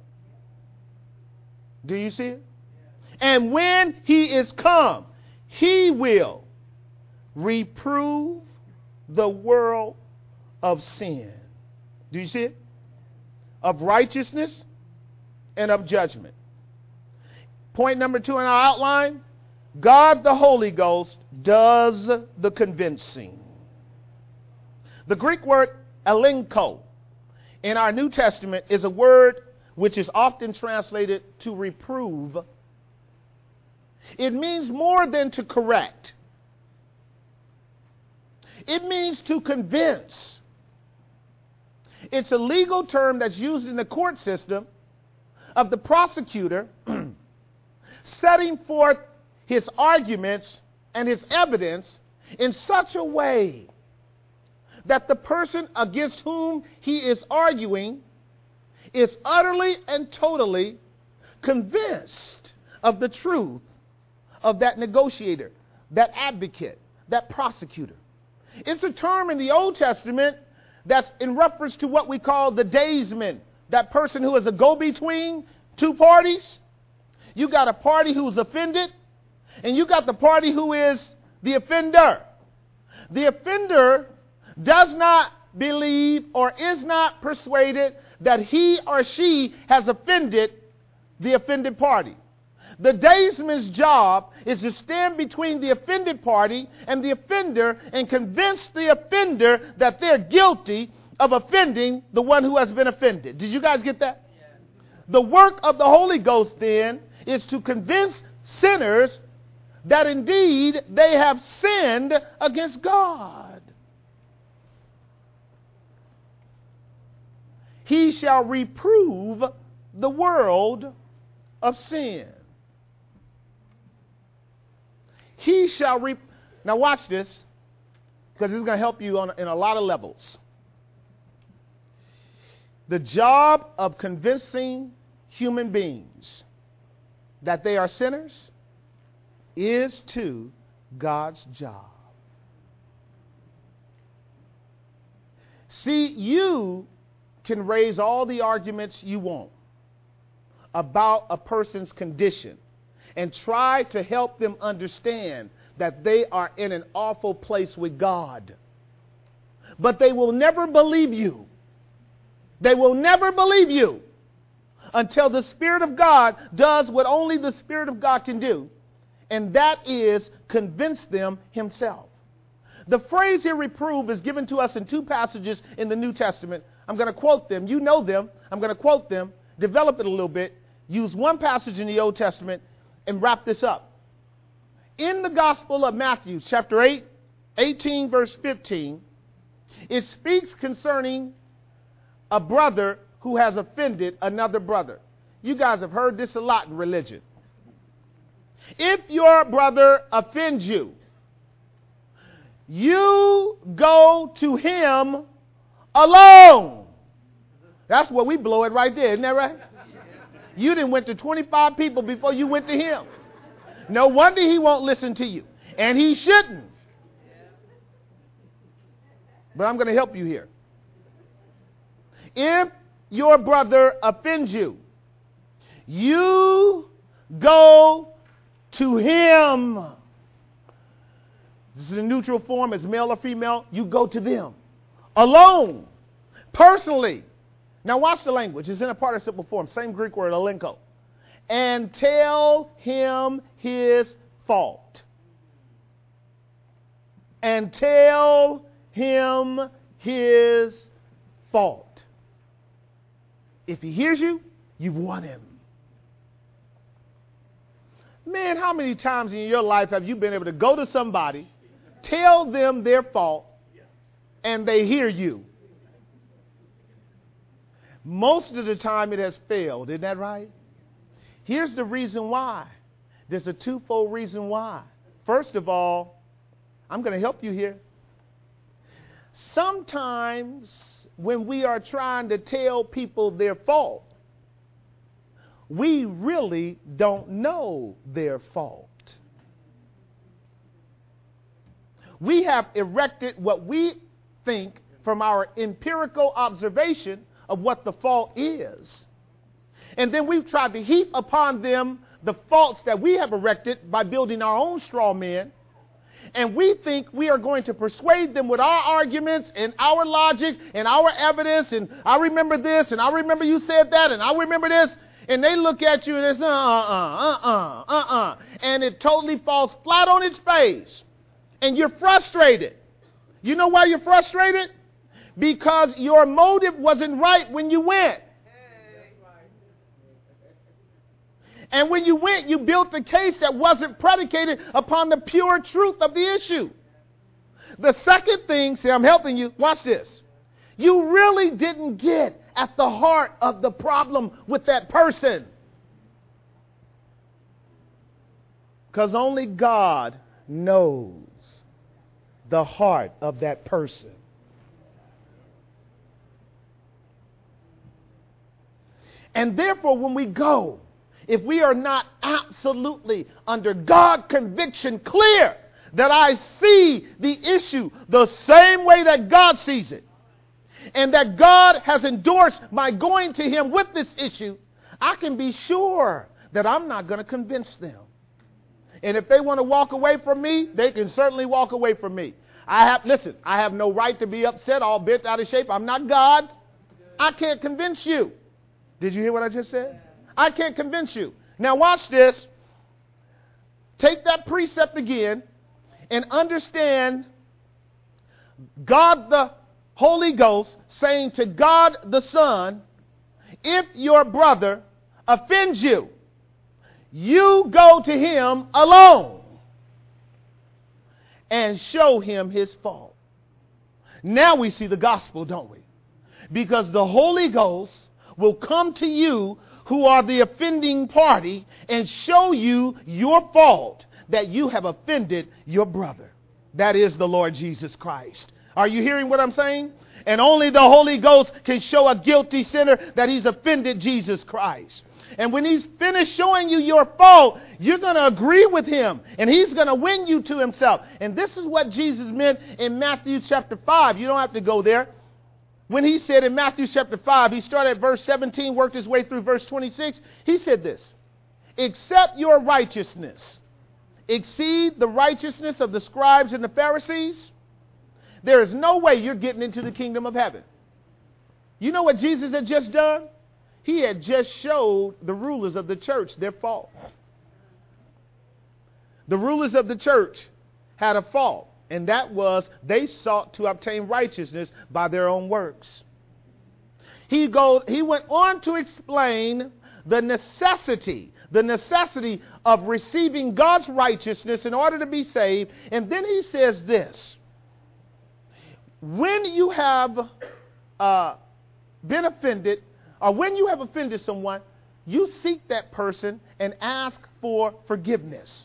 Do you see it? And when he is come, he will reprove the world of sin. Do you see it? Of righteousness and of judgment. Point number 2 in our outline: God the Holy Ghost does the convincing. The Greek word elenko in our New Testament is a word which is often translated to reprove, it means more than to correct. It means to convince. It's a legal term that's used in the court system of the prosecutor setting forth his arguments and his evidence in such a way that the person against whom he is arguing is utterly and totally convinced of the truth of that negotiator, that advocate, that prosecutor. It's a term in the Old Testament that's in reference to what we call the daysman, that person who is a go-between two parties. You got a party who's offended, and you got the party who is the offender. The offender does not believe or is not persuaded that he or she has offended the offended party. The daysman's job is to stand between the offended party and the offender and convince the offender that they're guilty of offending the one who has been offended. Did you guys get that? Yeah. The work of the Holy Ghost then is to convince sinners that indeed they have sinned against God. He shall reprove the world of sin. He shall Now watch this, because it's going to help you in a lot of levels. The job of convincing human beings that they are sinners is to God's job. See, you can raise all the arguments you want about a person's condition and try to help them understand that they are in an awful place with God. But they will never believe you. They will never believe you until the Spirit of God does what only the Spirit of God can do, and that is convince them himself. The phrase here, reprove, is given to us in two passages in the New Testament. I'm going to quote them. You know them. I'm going to quote them, develop it a little bit, use one passage in the Old Testament, and wrap this up. In the Gospel of Matthew, chapter 8, 18, verse 15, it speaks concerning a brother who has offended another brother. You guys have heard this a lot in religion. If your brother offends you, you go to him alone. That's where we blow it right there, isn't that right? You done went to 25 people before you went to him. No wonder he won't listen to you. And he shouldn't. But I'm going to help you here. If your brother offends you, you go to him. This is a neutral form, as male or female. You go to them alone, personally. Now watch the language. It's in a participle form. Same Greek word, elenko. And tell him his fault. And tell him his fault. If he hears you, you've won him. Man, how many times in your life have you been able to go to somebody, tell them their fault, and they hear you? Most of the time it has failed, isn't that right? Here's the reason why. There's a twofold reason why. First of all, I'm going to help you here. Sometimes when we are trying to tell people their fault, we really don't know their fault. We have erected what we think from our empirical observation of what the fault is. And then we've tried to heap upon them the faults that we have erected by building our own straw men. And we think we are going to persuade them with our arguments and our logic and our evidence. And I remember this, and I remember you said that, and I remember this. And they look at you and they say, and it totally falls flat on its face. And you're frustrated. You know why you're frustrated? Because your motive wasn't right when you went. And when you went, you built a case that wasn't predicated upon the pure truth of the issue. The second thing, see, I'm helping you. Watch this. You really didn't get at the heart of the problem with that person. Because only God knows the heart of that person. And therefore, when we go, if we are not absolutely under God conviction clear that I see the issue the same way that God sees it, and that God has endorsed my going to him with this issue, I can be sure that I'm not going to convince them. And if they want to walk away from me, they can certainly walk away from me. I have no right to be upset, all bent out of shape. I'm not God. I can't convince you. Did you hear what I just said? I can't convince you. Now watch this. Take that precept again and understand God the Holy Ghost saying to God the Son, if your brother offends you, you go to him alone and show him his fault. Now we see the gospel, don't we? Because the Holy Ghost will come to you who are the offending party and show you your fault that you have offended your brother. That is the Lord Jesus Christ. Are you hearing what I'm saying? And only the Holy Ghost can show a guilty sinner that he's offended Jesus Christ. And when he's finished showing you your fault, you're going to agree with him. And he's going to win you to himself. And this is what Jesus meant in Matthew chapter 5. You don't have to go there. When he said in Matthew chapter 5, he started at verse 17, worked his way through verse 26. He said this, except your righteousness exceed the righteousness of the scribes and the Pharisees, there is no way you're getting into the kingdom of heaven. You know what Jesus had just done? He had just showed the rulers of the church their fault. The rulers of the church had a fault, and that was they sought to obtain righteousness by their own works. He went on to explain the necessity of receiving God's righteousness in order to be saved. And then he says this, when you have been offended, or when you have offended someone, you seek that person and ask for forgiveness.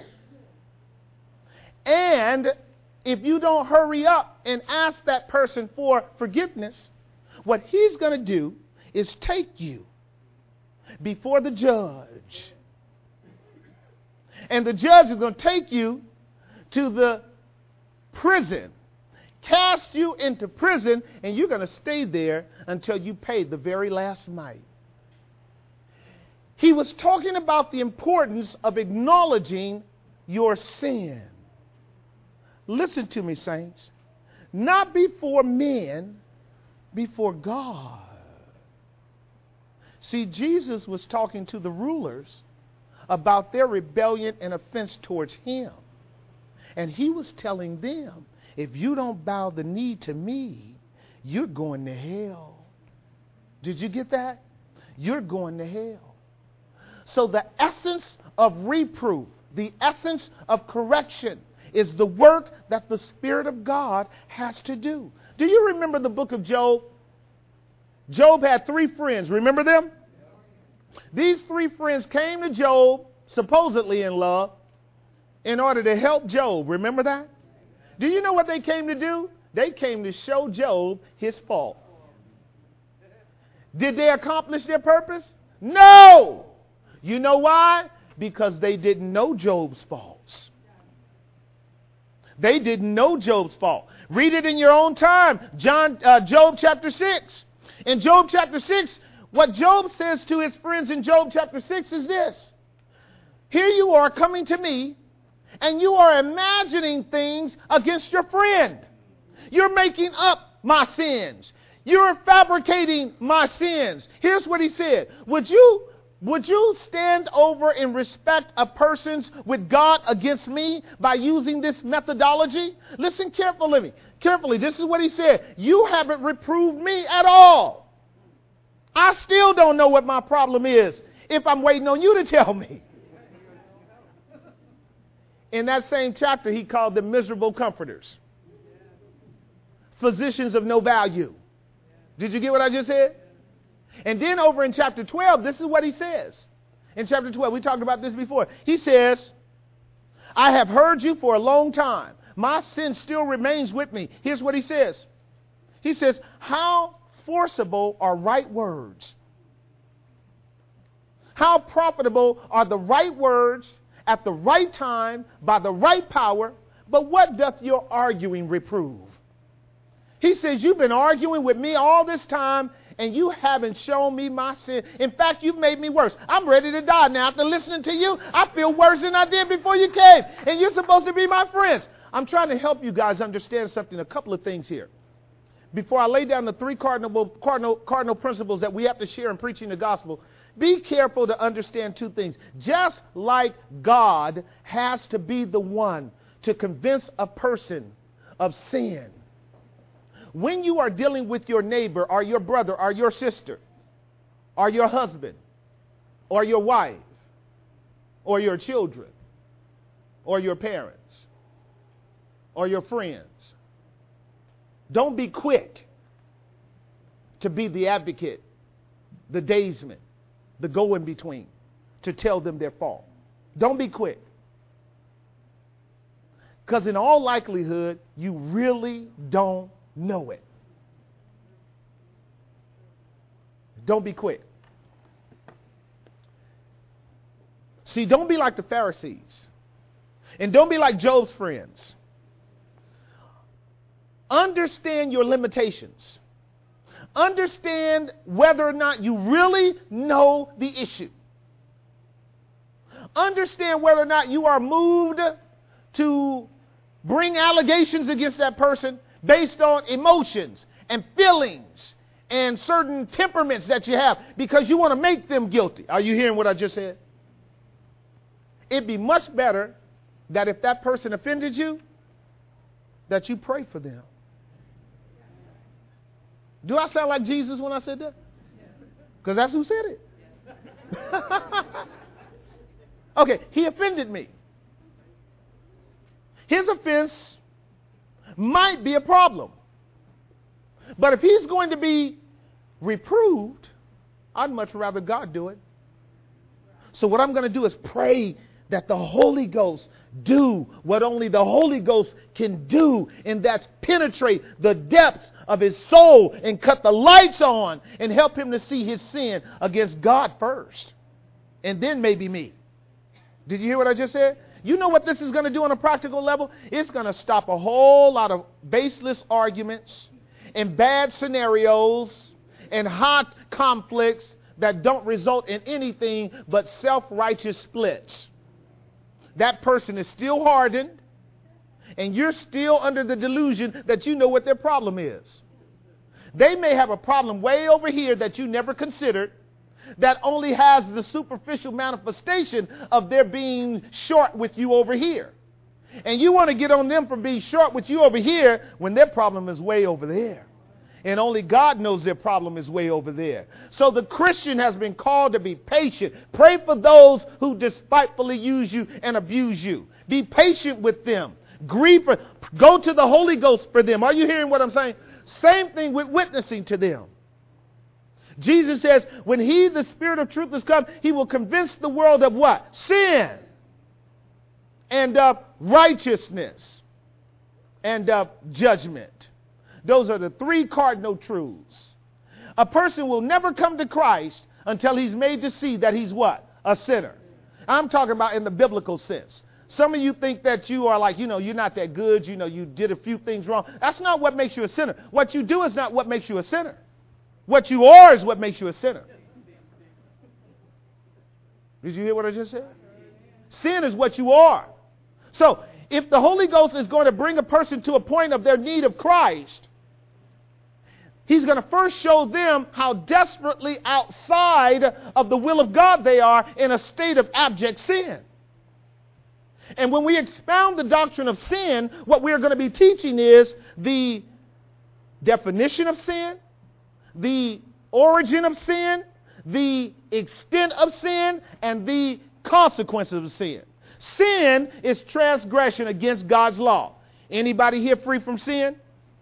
And if you don't hurry up and ask that person for forgiveness, what he's going to do is take you before the judge. And the judge is going to take you to the prison, cast you into prison, and you're going to stay there until you pay the very last mite. He was talking about the importance of acknowledging your sin. Listen to me, saints. Not before men, before God. See, Jesus was talking to the rulers about their rebellion and offense towards him. And he was telling them, if you don't bow the knee to me, you're going to hell. Did you get that? You're going to hell. So the essence of reproof, the essence of correction, is the work that the Spirit of God has to do. Do you remember the book of Job? Job had 3 friends. Remember them? These 3 friends came to Job, supposedly in love, in order to help Job. Remember that? Do you know what they came to do? They came to show Job his fault. Did they accomplish their purpose? No! You know why? Because they didn't know Job's faults. They didn't know Job's fault. Read it in your own time. Job chapter 6. In Job chapter 6, what Job says to his friends in Job chapter 6 is this. Here you are coming to me, and you are imagining things against your friend. You're making up my sins. You're fabricating my sins. Here's what he said. Would you stand over and respect a person's with God against me by using this methodology? Listen carefully. This is what he said. You haven't reproved me at all. I still don't know what my problem is. if I'm waiting on you to tell me? In that same chapter, he called them miserable comforters. Physicians of no value. Did you get what I just said? And then over in chapter 12, this is what he says. In chapter 12, we talked about this before. He says, I have heard you for a long time. My sin still remains with me. Here's what he says. He says, how forcible are right words? How profitable are the right words at the right time by the right power? But what doth your arguing reprove? He says, you've been arguing with me all this time and you haven't shown me my sin. In fact, you've made me worse. I'm ready to die now. After listening to you, I feel worse than I did before you came. And you're supposed to be my friends. I'm trying to help you guys understand something, a couple of things here. Before I lay down the three cardinal principles that we have to share in preaching the gospel, be careful to understand two things. Just like God has to be the one to convince a person of sin, when you are dealing with your neighbor or your brother or your sister or your husband or your wife or your children or your parents or your friends, don't be quick to be the advocate, the daysman, the go-in-between, to tell them their fault. Don't be quick. Because in all likelihood, you really don't know it. Don't be quick. See, don't be like the Pharisees. And don't be like Job's friends. Understand your limitations. Understand whether or not you really know the issue. Understand whether or not you are moved to bring allegations against that person based on emotions and feelings and certain temperaments that you have because you want to make them guilty. Are you hearing what I just said? It'd be much better that if that person offended you, that you pray for them. Do I sound like Jesus when I said that? Because that's who said it. Okay, he offended me. His offense might be a problem. But if he's going to be reproved, I'd much rather God do it. So what I'm going to do is pray that the Holy Ghost do what only the Holy Ghost can do, and that's penetrate the depths of his soul and cut the lights on and help him to see his sin against God first, and then maybe me. Did you hear what I just said? You know what this is going to do on a practical level? It's going to stop a whole lot of baseless arguments and bad scenarios and hot conflicts that don't result in anything but self-righteous splits. That person is still hardened, and you're still under the delusion that you know what their problem is. They may have a problem way over here that you never considered, that only has the superficial manifestation of their being short with you over here. And you want to get on them for being short with you over here when their problem is way over there. And only God knows their problem is way over there. So the Christian has been called to be patient. Pray for those who despitefully use you and abuse you. Be patient with them. Grieve for, go to the Holy Ghost for them. Are you hearing what I'm saying? Same thing with witnessing to them. Jesus says, when he, the Spirit of truth, has come, he will convince the world of what? Sin. And of righteousness. And of judgment. Those are the three cardinal truths. A person will never come to Christ until he's made to see that he's what? A sinner. I'm talking about in the biblical sense. Some of you think that you are like, you're not that good. You did a few things wrong. That's not what makes you a sinner. What you do is not what makes you a sinner. What you are is what makes you a sinner. Did you hear what I just said? Sin is what you are. So, if the Holy Ghost is going to bring a person to a point of their need of Christ, he's going to first show them how desperately outside of the will of God they are in a state of abject sin. And when we expound the doctrine of sin, what we're going to be teaching is the definition of sin, the origin of sin, the extent of sin and the consequences of sin. Sin is transgression against God's law. Anybody here free from sin?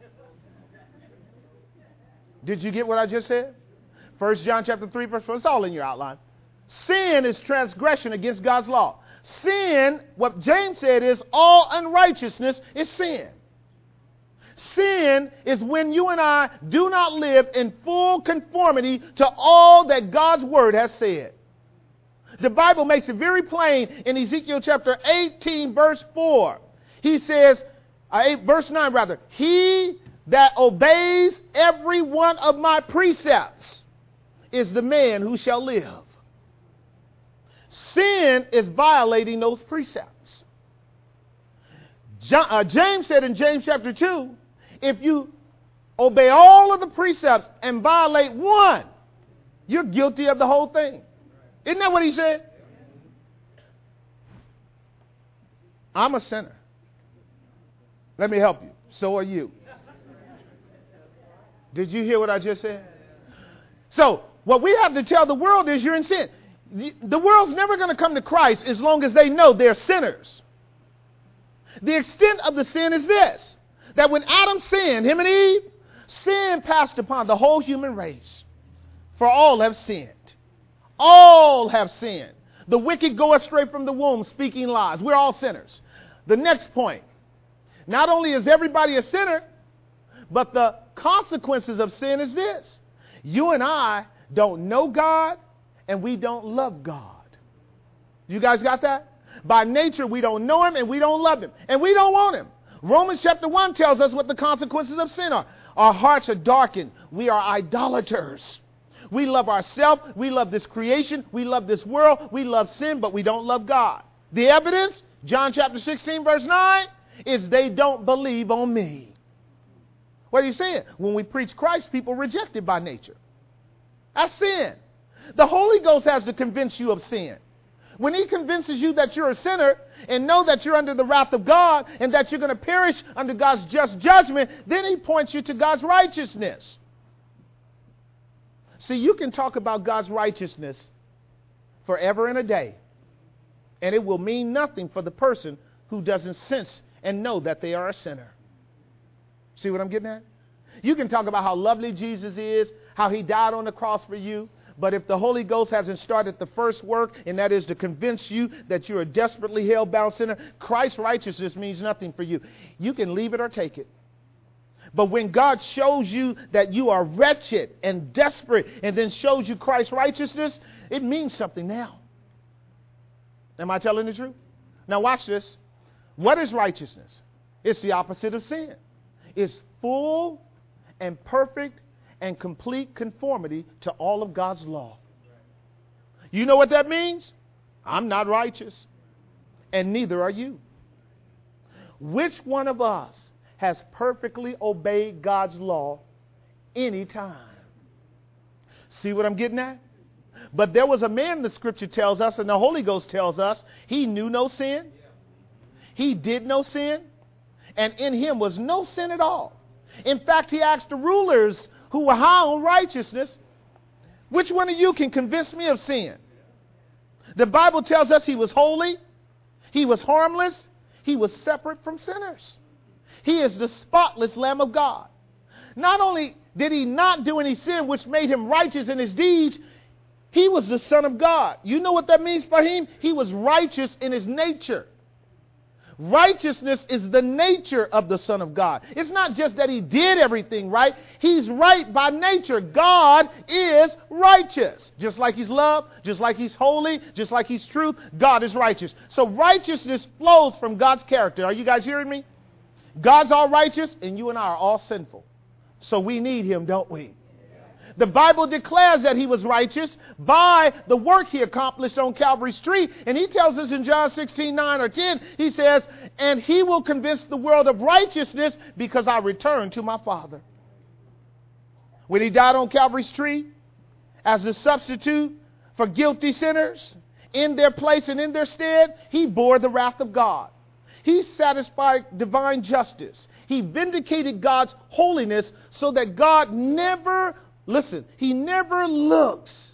Did you get what I just said? 1 John chapter 3, verse 4. It's all in your outline. Sin is transgression against God's law. Sin, what James said is all unrighteousness is sin. Sin is when you and I do not live in full conformity to all that God's word has said. The Bible makes it very plain in Ezekiel chapter 18, verse 4. He says, verse 9 rather, he that obeys every one of my precepts is the man who shall live. Sin is violating those precepts. James said in James chapter 2, if you obey all of the precepts and violate one, you're guilty of the whole thing. Isn't that what he said? I'm a sinner. Let me help you. So are you. Did you hear what I just said? So, what we have to tell the world is you're in sin. The world's never going to come to Christ as long as they know they're sinners. The extent of the sin is this, that when Adam sinned, him and Eve, sin passed upon the whole human race. For all have sinned. All have sinned. The wicked go astray from the womb, speaking lies. We're all sinners. The next point. Not only is everybody a sinner, but the consequences of sin is this. You and I don't know God, and we don't love God. You guys got that? By nature, we don't know him, and we don't love him, and we don't want him. Romans chapter 1 tells us what the consequences of sin are. Our hearts are darkened. We are idolaters. We love ourselves. We love this creation. We love this world. We love sin, but we don't love God. The evidence, John chapter 16, verse 9, is they don't believe on me. What are you saying? When we preach Christ, people reject it by nature. That's sin. The Holy Ghost has to convince you of sin. When he convinces you that you're a sinner and know that you're under the wrath of God and that you're going to perish under God's just judgment, then he points you to God's righteousness. See, you can talk about God's righteousness forever and a day, and it will mean nothing for the person who doesn't sense and know that they are a sinner. See what I'm getting at? You can talk about how lovely Jesus is, how he died on the cross for you, but if the Holy Ghost hasn't started the first work, and that is to convince you that you're a desperately hell-bound sinner, Christ's righteousness means nothing for you. You can leave it or take it. But when God shows you that you are wretched and desperate and then shows you Christ's righteousness, it means something now. Am I telling the truth? Now watch this. What is righteousness? It's the opposite of sin. It's full and perfect and complete conformity to all of God's law. You know what that means? I'm not righteous, and neither are you. Which one of us has perfectly obeyed God's law any time? See what I'm getting at? But there was a man, the scripture tells us, and the Holy Ghost tells us, he knew no sin. He did no sin. And in him was no sin at all. In fact, he asked the rulers who were high on righteousness, which one of you can convince me of sin? The Bible tells us he was holy, he was harmless, he was separate from sinners. He is the spotless Lamb of God. Not only did he not do any sin which made him righteous in his deeds, he was the Son of God. You know what that means for him? He was righteous in his nature. Righteousness is the nature of the Son of God. It's not just that he did everything right. He's right by nature. God is righteous. Just like he's love, just like he's holy, just like he's truth, God is righteous. So righteousness flows from God's character. Are you guys hearing me? God's all righteous and you and I are all sinful. So we need him, don't we? The Bible declares that he was righteous by the work he accomplished on Calvary's tree. And he tells us in John 16, 9 or 10, he says, and he will convince the world of righteousness because I return to my Father. When he died on Calvary's tree as the substitute for guilty sinners in their place and in their stead, he bore the wrath of God. He satisfied divine justice. He vindicated God's holiness so that God never, listen, he never looks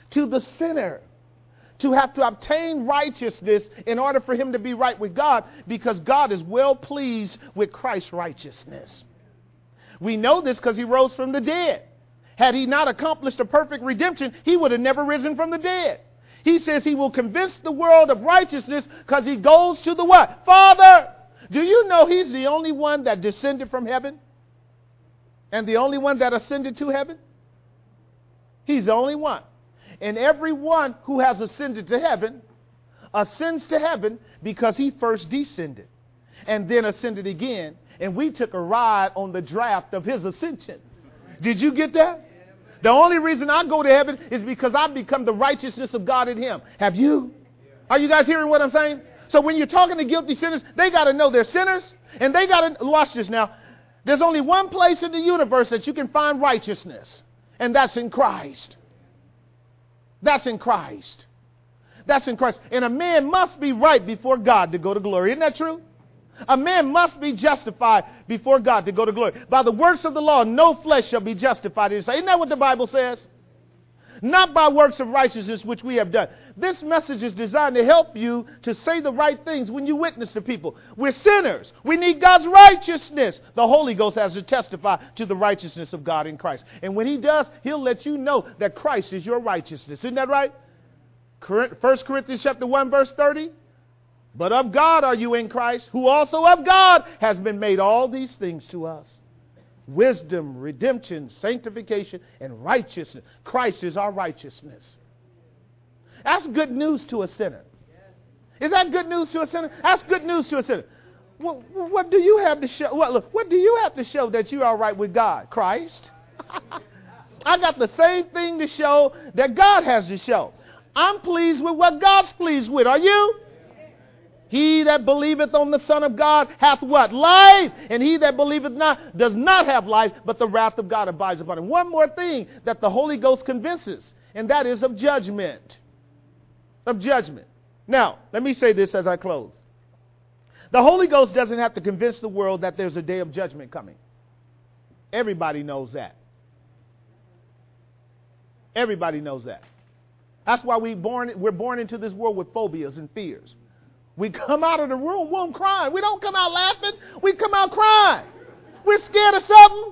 to the sinner to have to obtain righteousness in order for him to be right with God, because God is well pleased with Christ's righteousness. We know this because he rose from the dead. Had he not accomplished a perfect redemption, he would have never risen from the dead. He says he will convince the world of righteousness because he goes to the what? Father. Do you know he's the only one that descended from heaven? And the only one that ascended to heaven? He's the only one. And everyone who has ascended to heaven ascends to heaven because he first descended and then ascended again. And we took a ride on the draft of his ascension. Did you get that? The only reason I go to heaven is because I've become the righteousness of God in him. Have you? Are you guys hearing what I'm saying? So when you're talking to guilty sinners, they got to know they're sinners. And they got to, watch this now. There's only one place in the universe that you can find righteousness. And that's in Christ. That's in Christ. That's in Christ. And a man must be right before God to go to glory. Isn't that true? A man must be justified before God to go to glory. By the works of the law, no flesh shall be justified. Isn't that what the Bible says? Not by works of righteousness which we have done. This message is designed to help you to say the right things when you witness to people. We're sinners. We need God's righteousness. The Holy Ghost has to testify to the righteousness of God in Christ. And when he does, he'll let you know that Christ is your righteousness. Isn't that right? 1 Corinthians chapter 1 verse 30. But of God are you in Christ, who also of God has been made all these things to us. Wisdom, redemption, sanctification, and righteousness. Christ is our righteousness. That's good news to a sinner. Is that good news to a sinner? That's good news to a sinner. What do you have to show? What do you have to show that you are right with God? Christ. I got the same thing to show that God has to show. I'm pleased with what God's pleased with. Are you? He that believeth on the Son of God hath what? Life. And he that believeth not does not have life, but the wrath of God abides upon him. One more thing that the Holy Ghost convinces, and that is of judgment. Of judgment. Now, let me say this as I close. The Holy Ghost doesn't have to convince the world that there's a day of judgment coming. Everybody knows that. Everybody knows that. That's why we're born into this world with phobias and fears. We come out of the womb crying. We don't come out laughing. We come out crying. We're scared of something.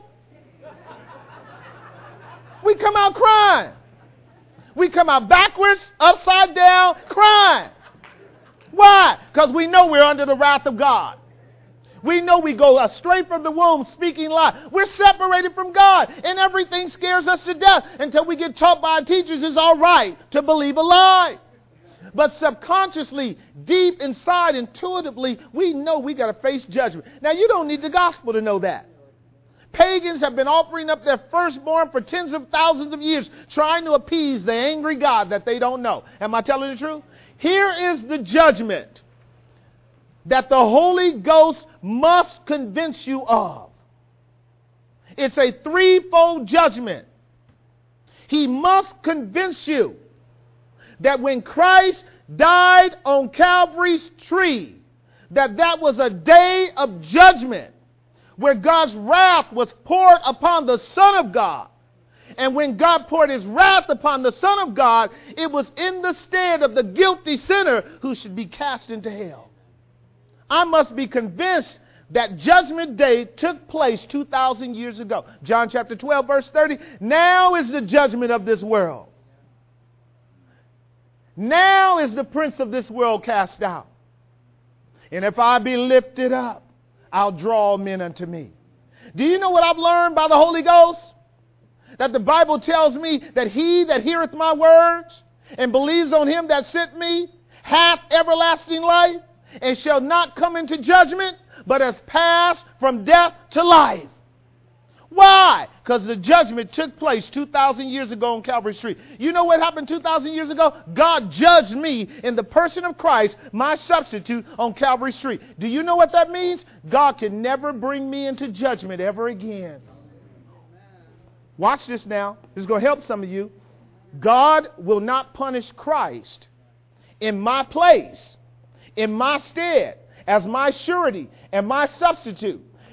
We come out crying. We come out backwards, upside down, crying. Why? Because we know we're under the wrath of God. We know we go straight from the womb speaking lies. We're separated from God, and everything scares us to death until we get taught by our teachers it's all right to believe a lie. But subconsciously, deep inside, intuitively, we know we got to face judgment. Now, you don't need the gospel to know that. Pagans have been offering up their firstborn for tens of thousands of years, trying to appease the angry God that they don't know. Am I telling the truth? Here is the judgment that the Holy Ghost must convince you of. It's a threefold judgment. He must convince you that when Christ died on Calvary's tree, that was a day of judgment where God's wrath was poured upon the Son of God. And when God poured his wrath upon the Son of God, it was in the stead of the guilty sinner who should be cast into hell. I must be convinced that judgment day took place 2,000 years ago. John chapter 12 verse 30. Now is the judgment of this world. Now is the prince of this world cast out. And if I be lifted up, I'll draw men unto me. Do you know what I've learned by the Holy Ghost? That the Bible tells me that he that heareth my words and believes on him that sent me hath everlasting life and shall not come into judgment, but has passed from death to life. Why? Because the judgment took place 2,000 years ago on Calvary's tree. You know what happened 2,000 years ago? God judged me in the person of Christ, my substitute, on Calvary's tree. Do you know what that means? God can never bring me into judgment ever again. Watch this now. This is going to help some of you. God will not punish Christ in my place, in my stead, as my surety and my substitute.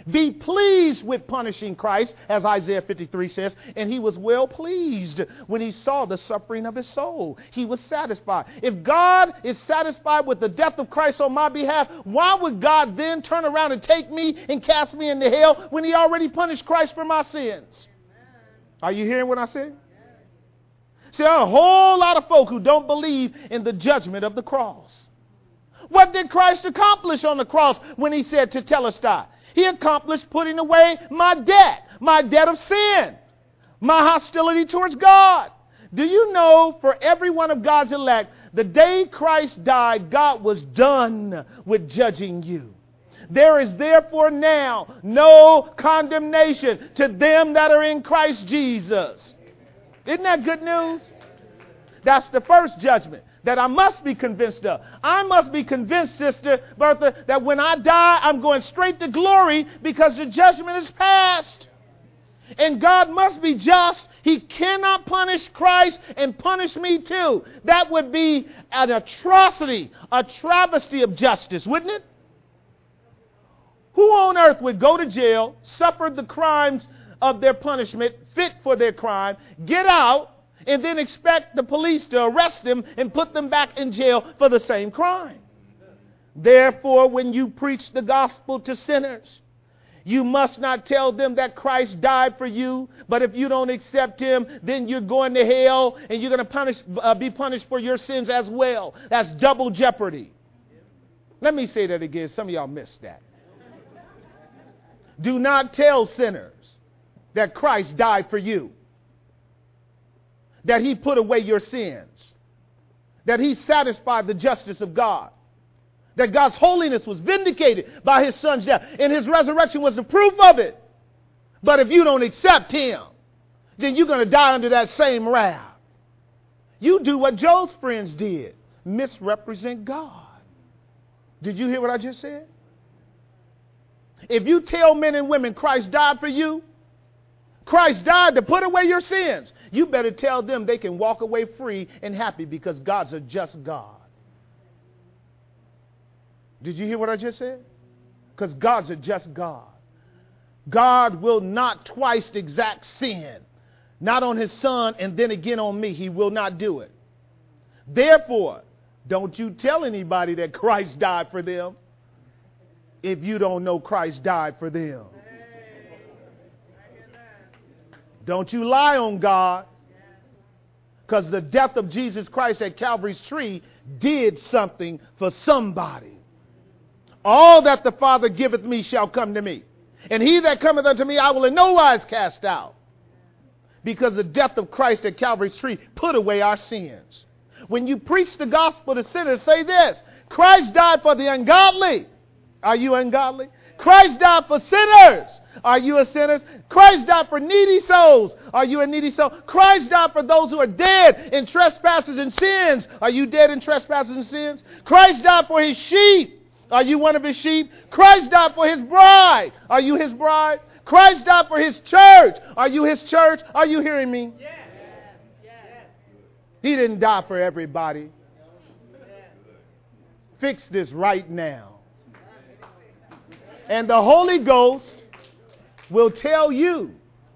be pleased with punishing Christ, as Isaiah 53 says, and he was well pleased when he saw the suffering of his soul. He was satisfied. If God is satisfied with the death of Christ on my behalf, why would God then turn around and take me and cast me into hell when he already punished Christ for my sins? Are you hearing what I said? See, there are a whole lot of folk who don't believe in the judgment of the cross. What did Christ accomplish on the cross when he said to Tetelestai? He accomplished putting away my debt of sin, my hostility towards God. Do you know, for every one of God's elect, the day Christ died, God was done with judging you. There is therefore now no condemnation to them that are in Christ Jesus. Isn't that good news? That's the first judgment that I must be convinced of. I must be convinced, Sister Bertha, that when I die, I'm going straight to glory because the judgment is past. And God must be just. He cannot punish Christ and punish me too. That would be an atrocity, a travesty of justice, wouldn't it? Who on earth would go to jail, suffer the crimes of their punishment, fit for their crime, get out, and then expect the police to arrest them and put them back in jail for the same crime? Therefore, when you preach the gospel to sinners, you must not tell them that Christ died for you, but if you don't accept him, then you're going to hell and you're going to be punished for your sins as well. That's double jeopardy. Let me say that again. Some of y'all missed that. Do not tell sinners that Christ died for you, that he put away your sins, that he satisfied the justice of God, that God's holiness was vindicated by his son's death, and his resurrection was the proof of it. But if you don't accept him, then you're going to die under that same wrath. You do what Job's friends did, misrepresent God. Did you hear what I just said? If you tell men and women Christ died for you, Christ died to put away your sins, you better tell them they can walk away free and happy because God's a just God. Did you hear what I just said? Because God's a just God. God will not twice exact sin. Not on his son and then again on me. He will not do it. Therefore, don't you tell anybody that Christ died for them if you don't know Christ died for them. Don't you lie on God, because the death of Jesus Christ at Calvary's tree did something for somebody. All that the Father giveth me shall come to me, and he that cometh unto me I will in no wise cast out, because the death of Christ at Calvary's tree put away our sins. When you preach the gospel to sinners, say this: Christ died for the ungodly. Are you ungodly? Christ died for sinners. Are you a sinner? Christ died for needy souls. Are you a needy soul? Christ died for those who are dead in trespasses and sins. Are you dead in trespasses and sins? Christ died for his sheep. Are you one of his sheep? Christ died for his bride. Are you his bride? Christ died for his church. Are you his church? Are you hearing me? Yes. He didn't die for everybody. Fix this right now. And the Holy Ghost will tell you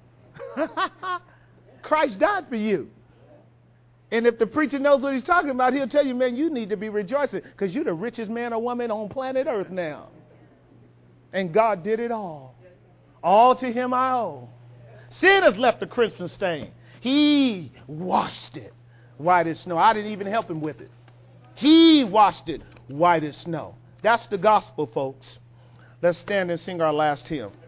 Christ died for you. And if the preacher knows what he's talking about, he'll tell you, man, you need to be rejoicing because you're the richest man or woman on planet Earth now. And God did it all. All to him I owe. Sin has left a crimson stain. He washed it white as snow. I didn't even help him with it. He washed it white as snow. That's the gospel, folks. Let's stand and sing our last hymn.